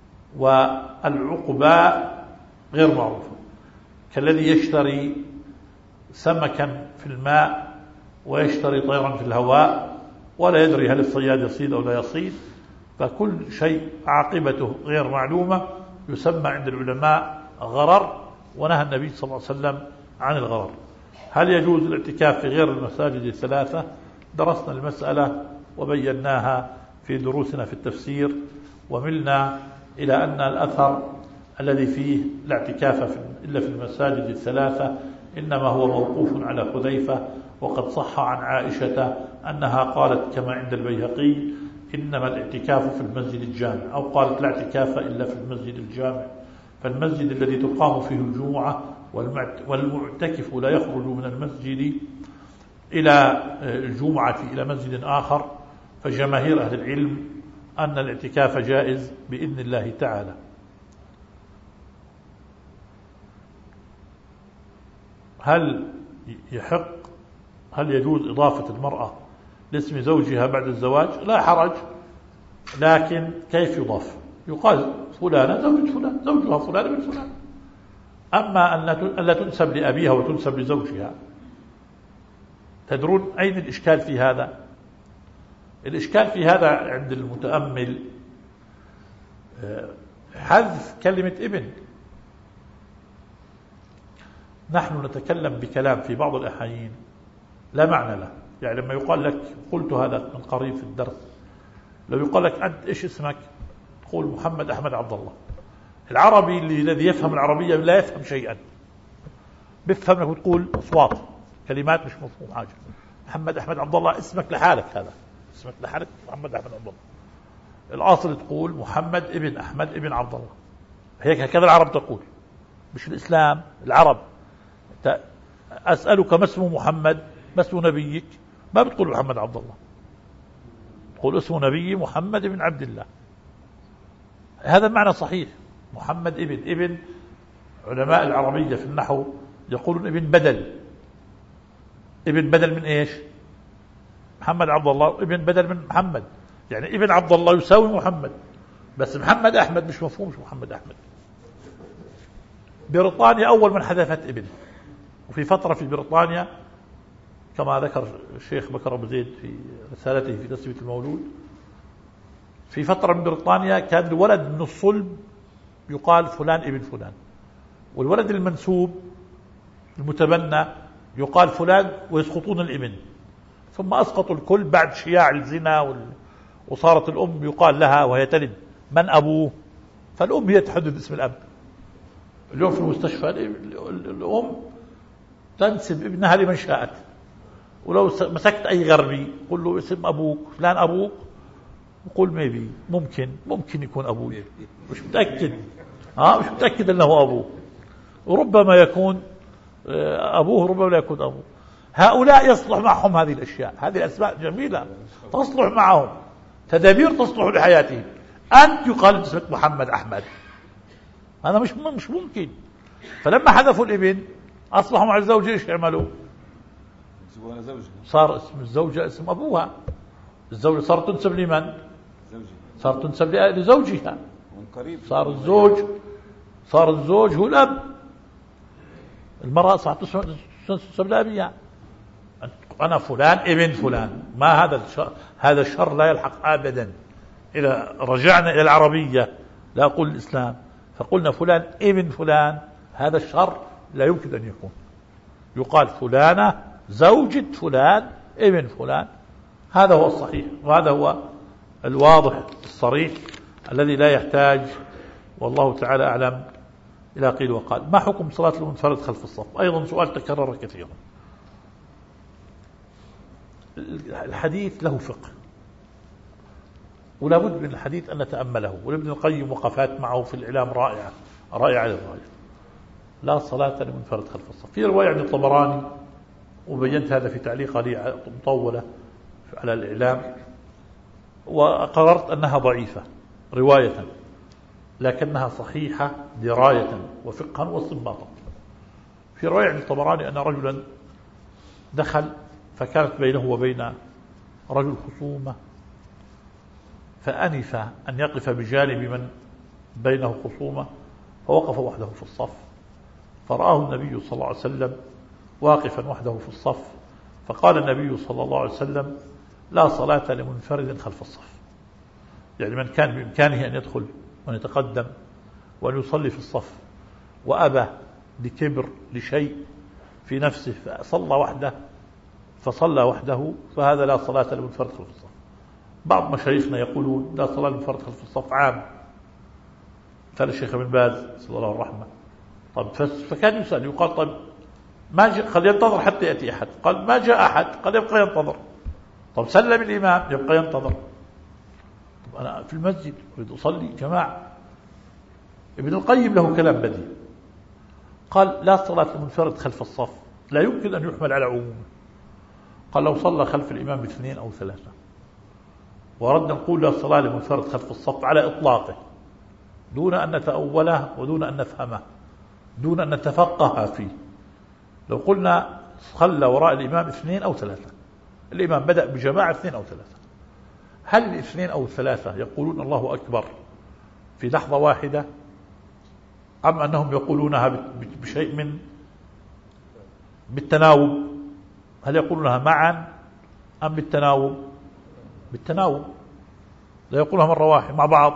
والعقباء غير معروفة، كالذي يشتري سمكا في الماء ويشتري طيرا في الهواء ولا يدري هل الصياد يصيد أو لا يصيد، فكل شيء عاقبته غير معلومة يسمى عند العلماء غرر، ونهى النبي صلى الله عليه وسلم عن الغرر. هل يجوز الاعتكاف في غير المساجد الثلاثة؟ درسنا المسألة وبيناها في دروسنا في التفسير، وملنا إلى أن الأثر الذي فيه لا اعتكاف إلا في المساجد الثلاثة إنما هو موقوف على حذيفة، وقد صح عن عائشة أنها قالت كما عند البيهقي إنما الاعتكاف في المسجد الجامع، أو قالت لا اعتكاف إلا في المسجد الجامع، فالمسجد الذي تقام فيه الجمعة، والمعتكف لا يخرج من المسجد إلى الجمعة إلى مسجد آخر. فجماهير أهل العلم أن الاعتكاف جائز بإذن الله تعالى. هل يحق هل يجوز إضافة المرأة لاسم زوجها بعد الزواج؟ لا حرج، لكن كيف يضاف؟ يقال فلانة زوج فلان، زوجها فلان من فلان. أما أن لا تنسب لأبيها وتنسب لزوجها، تدرون أين الإشكال في هذا؟ الإشكال في هذا عند المتأمل حذف كلمة ابن. نحن نتكلم بكلام في بعض الأحيان لا معنى له، يعني لما يقال لك، قلت هذا من قريب في الدرس، لو يقال لك أنت إيش اسمك؟ تقول محمد أحمد عبد الله. العربي الذي يفهم العربية لا يفهم شيئا، بيفهم لك تقول أصوات كلمات مش مفهوم حاجة. محمد أحمد عبد الله اسمك لحالك، هذا اسمك لحالك محمد أحمد عبد الله. الأصل تقول محمد ابن أحمد ابن عبد الله، هيك هكذا العرب تقول، مش الإسلام. العرب أسألك ما اسم محمد، ما اسم نبيك، ما بتقول محمد عبد الله، تقول اسم نبي محمد بن عبد الله. هذا المعنى صحيح، محمد ابن ابن علماء العربية في النحو يقولون ابن بدل. ابن بدل من ايش؟ محمد عبد الله ابن بدل من محمد، يعني ابن عبد الله يساوي محمد، بس محمد أحمد مش مفهوم، مش محمد أحمد. بريطانيا أول من حذفت ابن، وفي فترة في بريطانيا كما ذكر الشيخ بكر أبو زيد في رسالته في تسمية المولود، في فترة من بريطانيا كان الولد من الصلب يقال فلان ابن فلان، والولد المنسوب المتبنى يقال فلان، ويسقطون الابن. ثم أسقطوا الكل بعد شياع الزنا، وصارت الأم يقال لها وهي تلد من أبوه، فالأم هي تحدد اسم الأب. اليوم في المستشفى الأم تنسب ابنها لمن شاءت، ولو مسكت أي غربي قل له اسم أبوك فلان أبوك بقول ميبي ممكن ممكن يكون أبوه، مش متأكد، آه مش متأكد أنه أبوه، وربما يكون أبوه ربما لا يكون أبوه. هؤلاء يصلح معهم هذه الأشياء، هذه الأسماء جميلة تصلح معهم، تدابير تصلح لحياتهم. أنت يقال اسمك محمد أحمد، هذا مش مش ممكن. فلما حذفوا الابن أصلحوا مع الزوجة إيش يعملوا؟ صار اسم الزوجة اسم أبوها، الزوجة صارت تنسب لمن؟ صارت تنسب لزوجها، صار الزوج صار الزوج هو الأب، المرأة صارت تنسب لأبيها. أنا فلان ابن فلان، ما هذا الشر، هذا الشر لا يلحق أبدا. إذا رجعنا إلى العربية لا أقول الإسلام، فقلنا فلان ابن فلان، هذا الشر لا يمكن أن يكون. يقال فلانة زوجة فلان ابن فلان، هذا هو الصحيح، وهذا هو الواضح الصريح الذي لا يحتاج، والله تعالى أعلم، إلى قيل وقال. ما حكم صلاة المنفرد خلف الصف؟ أيضا سؤال تكرر كثيرا. الحديث له فقه، ولا بد من الحديث أن نتأمله، ولابن القيم وقفات معه في الإعلام رائعة رائعة للغاية. لا صلاة لمنفرد خلف الصف. في رواية عن الطبراني، وبينت هذا في تعليق لي مطولة على الإعلام، وقررت أنها ضعيفة رواية، لكنها صحيحة دراية وفقها واستنباطا. في رواية عن الطبراني أن رجلا دخل فكانت بينه وبين رجل خصومة، فأنف أن يقف بجانب من بينه خصومة، فوقف وحده في الصف، فرآه النبي صلى الله عليه وسلم واقفا وحده في الصف، فقال النبي صلى الله عليه وسلم: لا صلاة لمنفرد خلف الصف. يعني من كان بإمكانه أن يدخل وأن يتقدم وأن يصلي في الصف وأبى لكبر لشيء في نفسه فصلى وحده فصلى وحده، فهذا لا صلاة لمنفرد خلف الصف. بعض مشايخنا يقولون لا صلاة لمنفرد خلف الصف عام، مثل الشيخ ابن باز صلى الله عليه الرحمة. طب فكان يسأل يقال: طيب ما جاء، قد ينتظر حتى يأتي أحد، قال ما جاء أحد قد يبقى ينتظر. طب سلم الإمام يبقى ينتظر. طب أنا في المسجد أريد أصلي جماعة. ابن القيم له كلام بديع، قال: لا صلاة لمنفرد خلف الصف لا يمكن أن يحمل على عمومه. قال: لو صلى خلف الإمام باثنين أو ثلاثة، وردنا نقول لا صلاة لمنفرد خلف الصف على إطلاقه، دون أن نتأوله ودون أن نفهمه، دون أن نتفقه فيه. لو قلنا صلى وراء الإمام اثنين أو ثلاثة، الإمام بدأ بجماعة اثنين أو ثلاثة، هل الاثنين أو الثلاثة يقولون الله أكبر في لحظة واحدة، أم أنهم يقولونها بشيء من بالتناوب؟ هل يقولونها معا أم بالتناوب؟ بالتناوب، لا يقولها مرة واحدة مع بعض.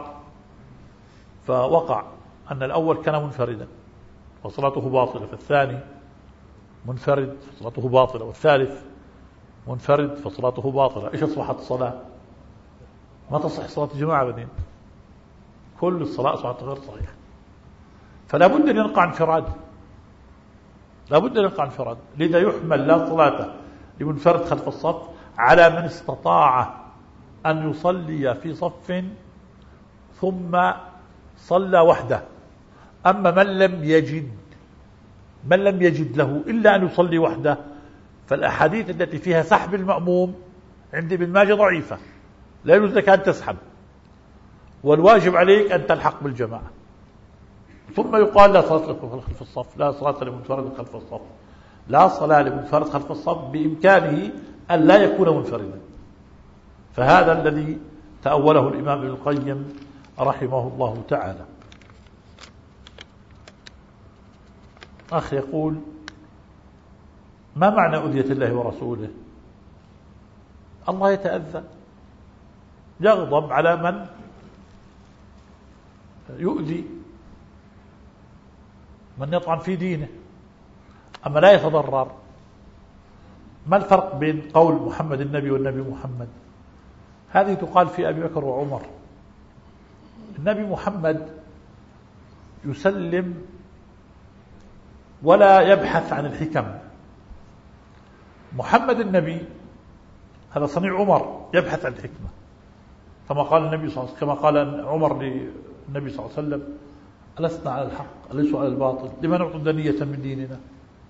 فوقع أن الأول كان منفردا وصلاته باطلة، فالثاني منفرد فصلاته باطلة، والثالث منفرد فصلاته باطلة. إيش أصبحت الصلاة؟ ما تصح صلاة الجماعة بدين، كل الصلاة أصبحت غير صحيحة. فلا بد أن ينقع انفراد، لا بد أن ينقع انفراد. لذا يحمل لا صلاة لمنفرد خلف الصف على من استطاع أن يصلي في صف ثم صلى وحده. أما من لم يجد من لم يجد له إلا أن يصلي وحده، فالأحاديث التي فيها سحب المأموم عند ابن ماجه ضعيفة، لا يجوز لك أن تسحب، والواجب عليك أن تلحق بالجماعة. ثم يقال: لا صلاة خلف الصف، لا صلاة لمنفرد خلف الصف. لا صلاة لمنفرد خلف الصف بإمكانه أن لا يكون منفردا. فهذا الذي تأوله الإمام ابن القيم رحمه الله تعالى. أخ يقول: ما معنى أذية الله ورسوله؟ الله يتأذى، يغضب على من يؤذي، من يطعن في دينه، أما لا يتضرر. ما الفرق بين قول محمد النبي والنبي محمد؟ هذه تقال في أبي بكر وعمر. النبي محمد يسلم ولا يبحث عن الحكم. محمد النبي هذا صنيع عمر، يبحث عن الحكمة. كما قال النبي صلى الله عليه وسلم، كما قال عمر للنبي صلى الله عليه وسلم: ألسنا على الحق أليسوا على الباطل لما نعطي دنية من ديننا.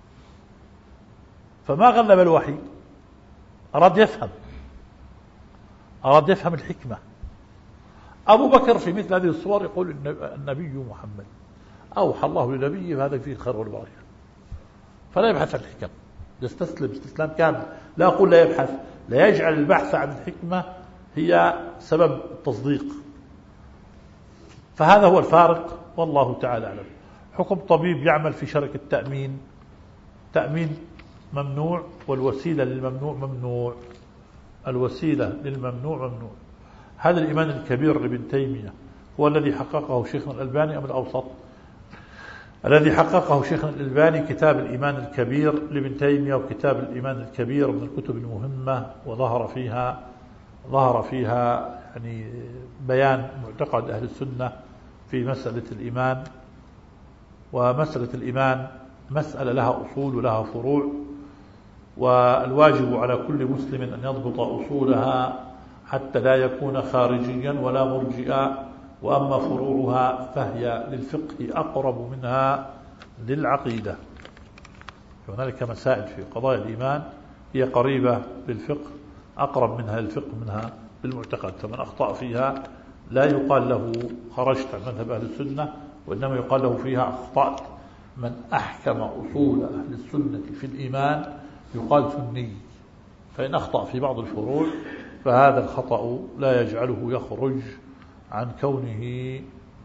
فما غلب الوحي، أراد يفهم أراد يفهم الحكمة. أبو بكر في مثل هذه الصور يقول النبي محمد أوحى الله لنبيه هذا فيه الخير والبركة، فلا يبحث عن الحكم، يستسلم استسلام كامل. لا أقول لا يبحث، لا يجعل البحث عن الحكمة هي سبب التصديق. فهذا هو الفارق، والله تعالى أعلم. حكم طبيب يعمل في شركة تأمين، تأمين ممنوع والوسيلة للممنوع ممنوع، الوسيلة للممنوع ممنوع. هذا الإيمان الكبير لابن تيمية هو الذي حققه شيخنا الألباني أم الأوسط؟ الذي حققه شيخنا الألباني كتاب الإيمان الكبير لابن تيمية، وكتاب الإيمان الكبير من الكتب المهمة، وظهر فيها ظهر فيها يعني بيان معتقد أهل السنة في مسألة الإيمان. ومسألة الإيمان مسألة لها أصول ولها فروع، والواجب على كل مسلم أن يضبط أصولها حتى لا يكون خارجيا ولا مرجئا، وأما فروعها فهي للفقه أقرب منها للعقيدة. هنالك مسائل في قضايا الإيمان هي قريبة للفقه أقرب منها للفقه منها بالمعتقد، فمن أخطأ فيها لا يقال له خرجت عن مذهب أهل السنة، وإنما يقال له فيها أخطأت. من أحكم أصول أهل السنة في الإيمان يقال سني، فإن أخطأ في بعض الفروع فهذا الخطأ لا يجعله يخرج عن كونه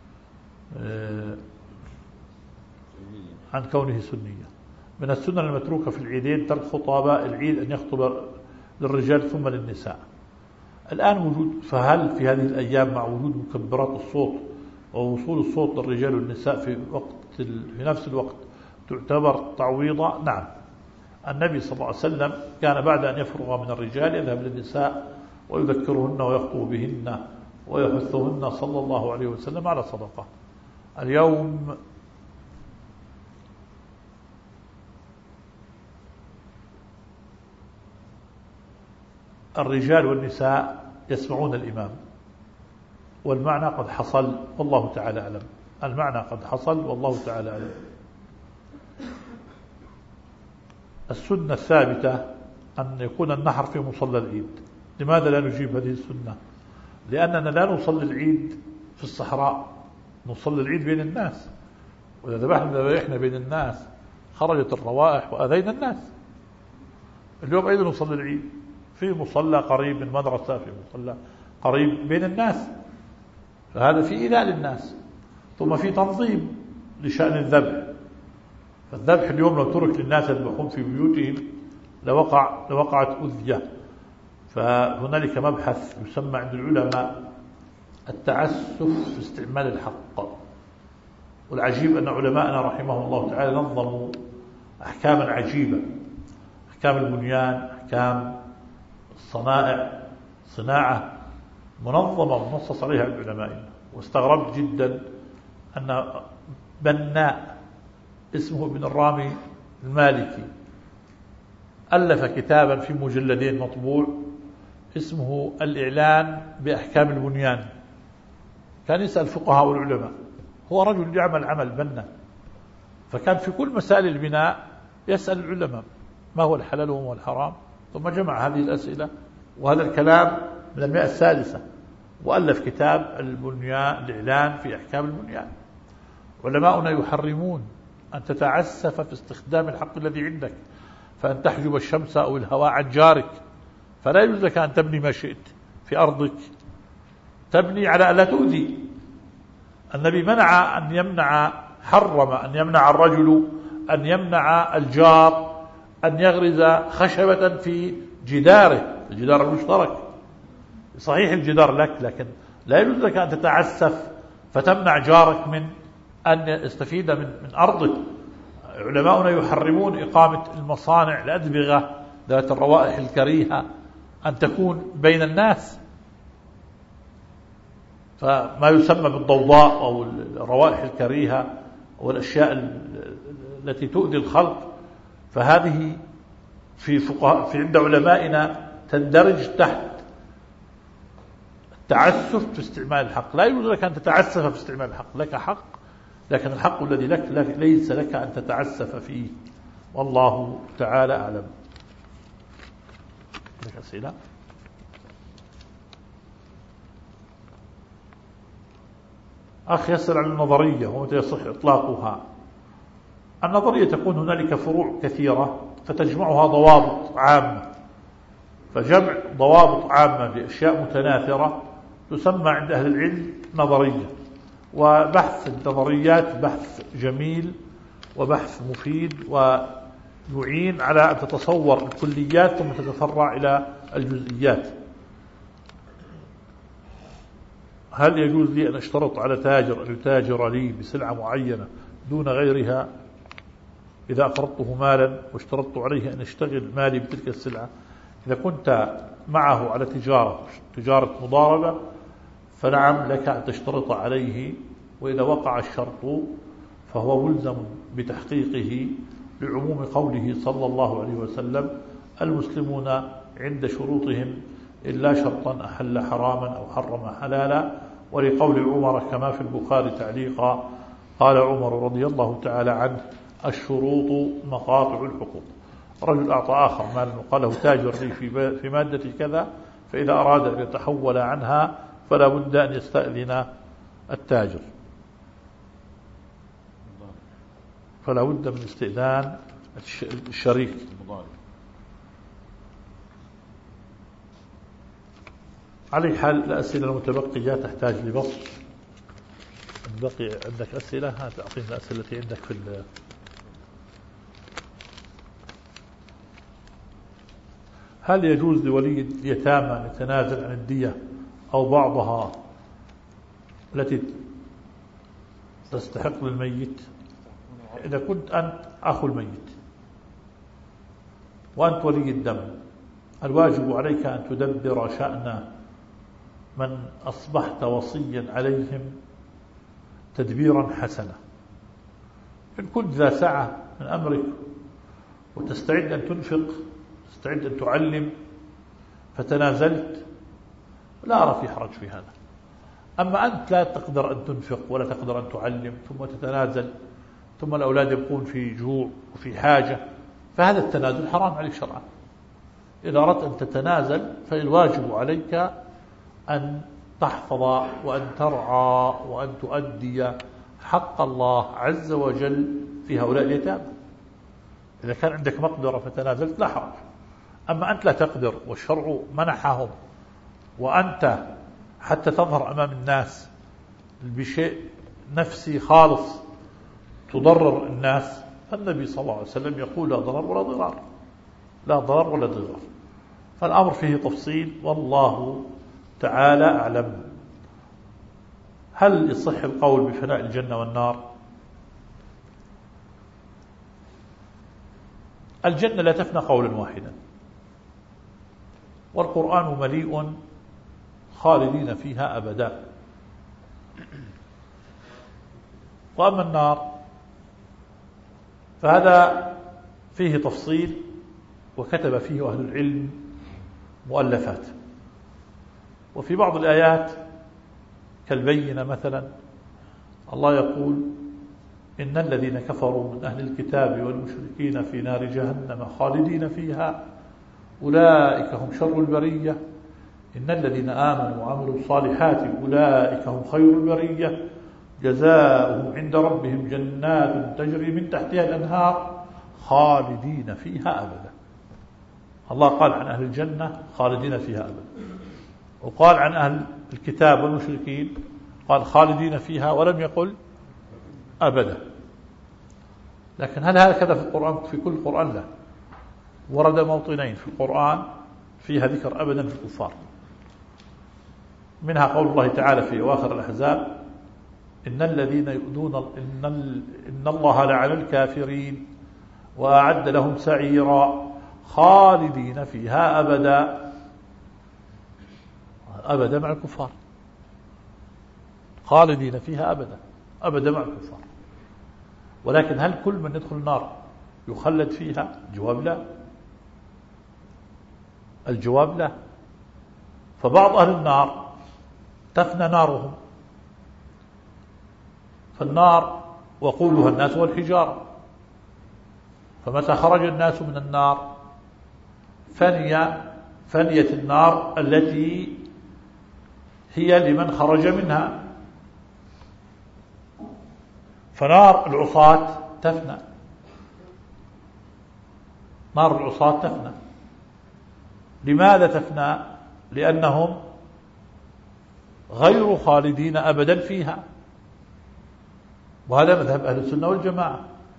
عن كونه سنيا. من السنة المتروكة في العيدين ترك خطباء العيد أن يخطب للرجال ثم للنساء. الآن وجود، فهل في هذه الأيام مع وجود مكبرات الصوت ووصول الصوت للرجال والنساء في وقت في نفس الوقت تعتبر تعويضة؟ نعم. النبي صلى الله عليه وسلم كان بعد أن يفرغ من الرجال يذهب للنساء ويذكرهن ويخطب بهن ويحثهن صلى الله عليه وسلم على صدقة. اليوم الرجال والنساء يسمعون الإمام، والمعنى قد حصل والله تعالى أعلم. المعنى قد حصل والله تعالى أعلم. السنة الثابتة أن يكون النحر في مصلى العيد. لماذا لا نجيب هذه السنة؟ لأننا لا نصلي العيد في الصحراء، نصلي العيد بين الناس، وإذا ذبحنا ذبائحنا بين الناس خرجت الروائح وأذينا الناس. اليوم أيضا نصلي العيد في مصلى قريب من مدرسة، في مصلى قريب بين الناس، فهذا في إيذاء للناس. ثم في تنظيم لشأن الذبح، فالذبح اليوم لو ترك للناس يذبحون في بيوتهم لوقع لوقعت أذية. فهنالك مبحث يسمى عند العلماء التعسف في استعمال الحق. والعجيب أن علماءنا رحمهم الله تعالى نظموا أحكاما عجيبة، أحكام البنيان، أحكام الصنائع، صناعة منظمة منصص عليها العلماء. واستغربت جدا أن بناء اسمه ابن الرامي المالكي ألف كتابا في مجلدين مطبوع اسمه الإعلان بأحكام البنيان. كان يسأل فقهاء والعلماء، هو رجل يعمل عمل بنا، فكان في كل مسائل البناء يسأل العلماء ما هو الحلال وما هو الحرام، ثم جمع هذه الأسئلة وهذا الكلام من المئة السادسة، وألف كتاب البنيان، الإعلان في أحكام البنيان. علماؤنا يحرمون أن تتعسف في استخدام الحق الذي عندك، فأن تحجب الشمس أو الهواء عن جارك، فلا يجوز لك أن تبني ما شئت في أرضك، تبني على أن لا تؤذي. النبي منع أن يمنع حرم أن يمنع الرجل أن يمنع الجار أن يغرز خشبة في جداره، الجدار المشترك. صحيح الجدار لك، لكن لا يجوز لك أن تتعسف فتمنع جارك من أن يستفيد من من أرضك. علماؤنا يحرمون إقامة المصانع الأدبغة ذات الروائح الكريهة أن تكون بين الناس، فما يسمى بالضوضاء أو الروائح الكريهة والأشياء التي تؤذي الخلق، فهذه في فقهاء في عند علمائنا تندرج تحت التعسف في استعمال الحق. لا يجوز لك أن تتعسف في استعمال الحق، لك حق، لكن الحق الذي لك ليس لك أن تتعسف فيه. والله تعالى أعلم. لك أسئلة؟ أخ يسأل عن النظرية ومتى يصح إطلاقها. النظرية تكون هنالك فروع كثيرة فتجمعها ضوابط عامة، فجمع ضوابط عامة لأشياء متناثرة تسمى عند أهل العلم نظرية. وبحث النظريات بحث جميل وبحث مفيد ويعين على أن تتصور الكليات ثم تتفرع إلى الجزئيات. هل يجوز لي أن أشترط على تاجر أن يتاجر لي بسلعة معينة دون غيرها إذا أقرضته مالا واشترطت عليه أن يشتغل مالي بتلك السلعة؟ إذا كنت معه على تجارة تجارة مضاربة فنعم لك أن تشترط عليه، وإذا وقع الشرط فهو ملزم بتحقيقه لعموم قوله صلى الله عليه وسلم: المسلمون عند شروطهم إلا شرطا أحل حراما أو حرم حلالا، ولقول عمر كما في البخاري تعليقا قال عمر رضي الله تعالى عنه: الشروط مقاطع الحقوق. رجل أعطى آخر مالا وقال له: تاجر لي في في مادة كذا، فإذا أراد أن يتحول عنها فلا بد أن يستأذن التاجر، فلا بد من استئذان الشريك. على حال الأسئلة المتبقية تحتاج لبسط. بقي عندك أسئلة؟ هات أعطينا الأسئلة التي عندك في ال هل يجوز لولي اليتامى أن يتنازل عن الدية أو بعضها التي تستحق للميت؟ إذا كنت أنت أخو الميت وأنت ولي الدم، الواجب عليك أن تدبر شأن من أصبحت وصيا عليهم تدبيرا حسنا. إن كنت ذا سعة من أمرك وتستعد أن تنفق، تستعد أن تعلم، فتنازلت، لا أرى في حرج في هذا. أما أنت لا تقدر أن تنفق ولا تقدر أن تعلم ثم تتنازل، ثم الأولاد يبقون في جوع وفي حاجة، فهذا التنازل حرام عليك شرعا. إذا أردت أن تتنازل فالواجب عليك أن تحفظ وأن ترعى وأن تؤدي حق الله عز وجل في هؤلاء اليتامى. إذا كان عندك مقدرة فتنازلت لا حرج. أما أنت لا تقدر والشرع منحهم، وأنت حتى تظهر أمام الناس بشيء نفسي خالص تضرر الناس، فالنبي صلى الله عليه وسلم يقول: لا ضرر ولا ضرار، لا ضرر ولا ضرار. فالأمر فيه تفصيل والله تعالى أعلم. هل يصح القول بفناء الجنة والنار؟ الجنة لا تفنى قولا واحدا، والقرآن مليء خالدين فيها أبدا. وأما النار فهذا فيه تفصيل وكتب فيه أهل العلم مؤلفات. وفي بعض الآيات كالبينة مثلا الله يقول: إن الذين كفروا من أهل الكتاب والمشركين في نار جهنم خالدين فيها أولئك هم شر البرية، إن الذين آمنوا وعملوا الصالحات أولئك هم خير البرية، جزاؤهم عند ربهم جنات تجري من تحتها الأنهار خالدين فيها أبدا. الله قال عن أهل الجنة خالدين فيها أبدا، وقال عن أهل الكتاب والمشركين قال خالدين فيها ولم يقل أبدا. لكن هل هكذا في القرآن؟ في كل القرآن لا. ورد موطنين في القرآن فيها ذكر أبدا في الكفار، منها قول الله تعالى في أواخر الأحزاب: إن الذين يؤذون إن, إن الله لعن الكافرين وأعد لهم سعيرا خالدين فيها أبدا. أبدا مع الكفار، خالدين فيها أبدا، أبدا مع الكفار. ولكن هل كل من يدخل النار يخلد فيها؟ الجواب لا، الجواب لا. فبعض أهل النار تفنى نارهم. فالنار وقودها الناس والحجارة، فمتى خرج الناس من النار فني فنيت النار التي هي لمن خرج منها. فنار العصاة تفنى، نار العصاة تفنى. لماذا تفنى؟ لأنهم غير خالدين أبدا فيها، وهذا مذهب أهل السنة والجماعة.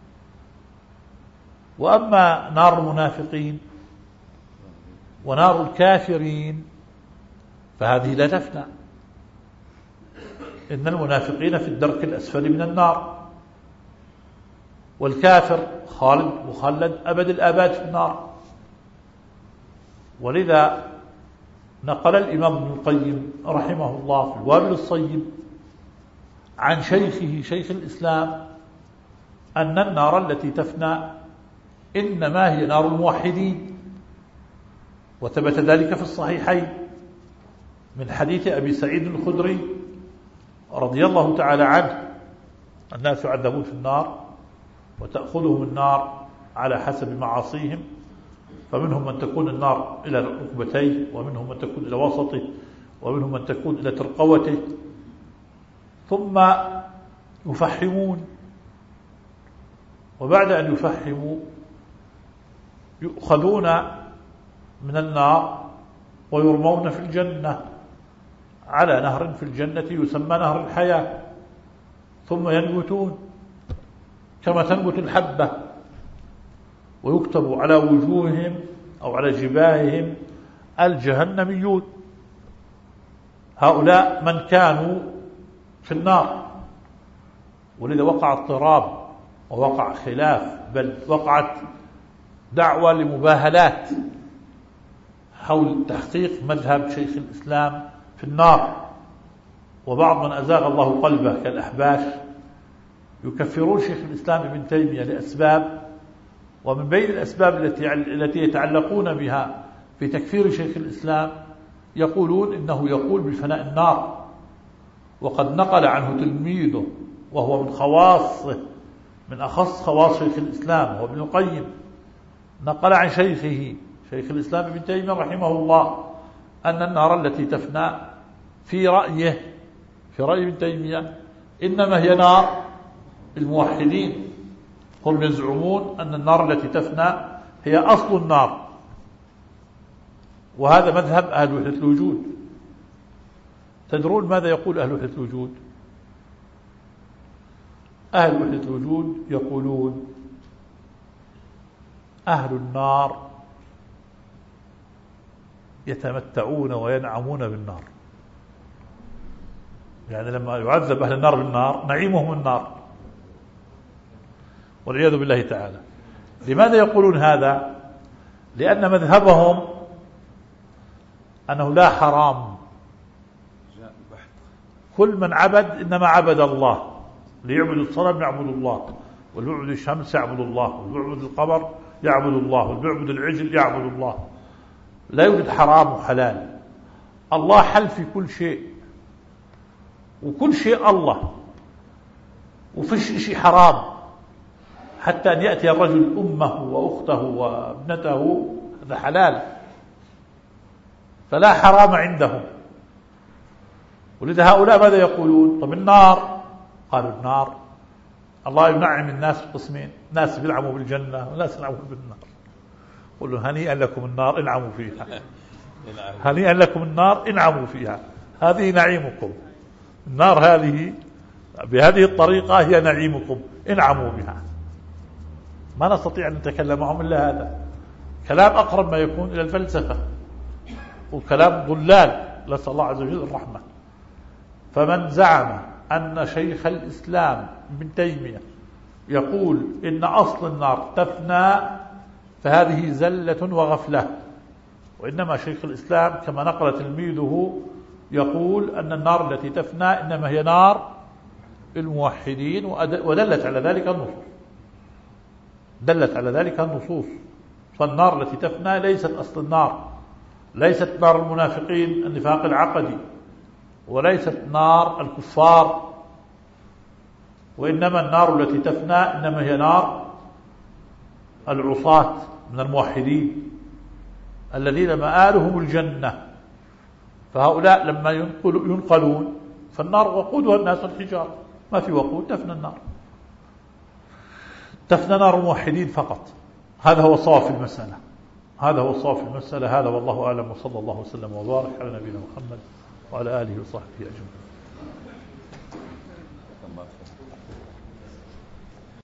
وأما نار المنافقين ونار الكافرين فهذه لا تفنى. إن المنافقين في الدرك الأسفل من النار، والكافر خالد مخلد أبد الآباد في النار. ولذا نقل الإمام ابن القيم رحمه الله في الوابل الصيب عن شيخه شيخ الإسلام أن النار التي تفنى إنما هي نار الموحدين، وثبت ذلك في الصحيحين من حديث أبي سعيد الخدري رضي الله تعالى عنه: الناس يعذبون في النار وتأخذهم النار على حسب معاصيهم، فمنهم من تكون النار إلى ركبتيه، ومنهم من تكون إلى وسطه، ومنهم من تكون إلى ترقوته، ثم يفحمون، وبعد أن يفحموا يؤخذون من النار ويرمون في الجنة على نهر في الجنة يسمى نهر الحياة، ثم ينبتون كما تنبت الحبة، ويكتب على وجوههم أو على جباههم الجهنميون. هؤلاء من كانوا في النار. ولذا وقع اضطراب ووقع خلاف، بل وقعت دعوة لمباهلات حول تحقيق مذهب شيخ الإسلام في النار. وبعض من أزاغ الله قلبه كالأحباش يكفرون شيخ الإسلام ابن تيمية لأسباب، ومن بين الأسباب التي التي يتعلقون بها في تكفير شيخ الإسلام يقولون إنه يقول بفناء النار، وقد نقل عنه تلميذه وهو من خواصه، من أخص خواص شيخ الإسلام هو ابن القيم، نقل عن شيخه شيخ الإسلام ابن تيمية رحمه الله أن النار التي تفنى في رأيه في رأي ابن تيمية إنما هي نار الموحدين. هم يزعمون أن النار التي تفنى هي أصل النار، وهذا مذهب أهل وحدة الوجود. تدرون ماذا يقول أهل وحدة الوجود؟ أهل وحدة الوجود يقولون أهل النار يتمتعون وينعمون بالنار، يعني لما يعذب أهل النار بالنار نعيمهم النار والعياذ بالله تعالى. لماذا يقولون هذا؟ لأن مذهبهم أنه لا حرام، كل من عبد إنما عبد الله، ليعبد الصنم يعبد الله، والبعبد الشمس يعبد الله، والبعبد القمر يعبد الله، والبعبد العجل يعبد الله. لا يوجد حرام وحلال، الله حل في كل شيء، وكل شيء الله، وفيش شيء حرام، حتى أن يأتي الرجل أمه وأخته وابنته هذا حلال، فلا حرام عندهم. ولذا هؤلاء ماذا يقولون؟ طب النار، قالوا النار الله ينعم الناس قسمين، ناس بيلعبوا بالجنة وناس يلعبوا بالنار. قلوا هنيئا لكم النار انعموا فيها، هنيئا لكم النار انعموا فيها، هذه نعيمكم، النار هذه بهذه الطريقة هي نعيمكم انعموا بها. ما نستطيع أن نتكلم معهم إلا هذا كلام أقرب ما يكون إلى الفلسفة، وكلام ضلال، نسأل الله عز وجل الرحمة. فمن زعم أن شيخ الإسلام ابن تيمية يقول إن أصل النار تفنى فهذه زلة وغفلة، وإنما شيخ الإسلام كما نقل تلميذه يقول أن النار التي تفنى إنما هي نار الموحدين، ودلت على ذلك النصوص، دلت على ذلك النصوص. فالنار التي تفنى ليست أصل النار، ليست نار المنافقين النفاق العقدي، وليست نار الكفار، وإنما النار التي تفنى إنما هي نار العصاة من الموحدين الذين مآلهم الجنة. فهؤلاء لما ينقلون فالنار وقودها الناس الحجار، ما في وقود، تفنى النار، تفنى نار الموحدين فقط. هذا هو الصواب في المسألة، هذا هو الصواب في المسألة. هذا والله أعلم، وصلى الله وسلم وبارك على نبينا محمد وعلى آله وصحبه أجمعين.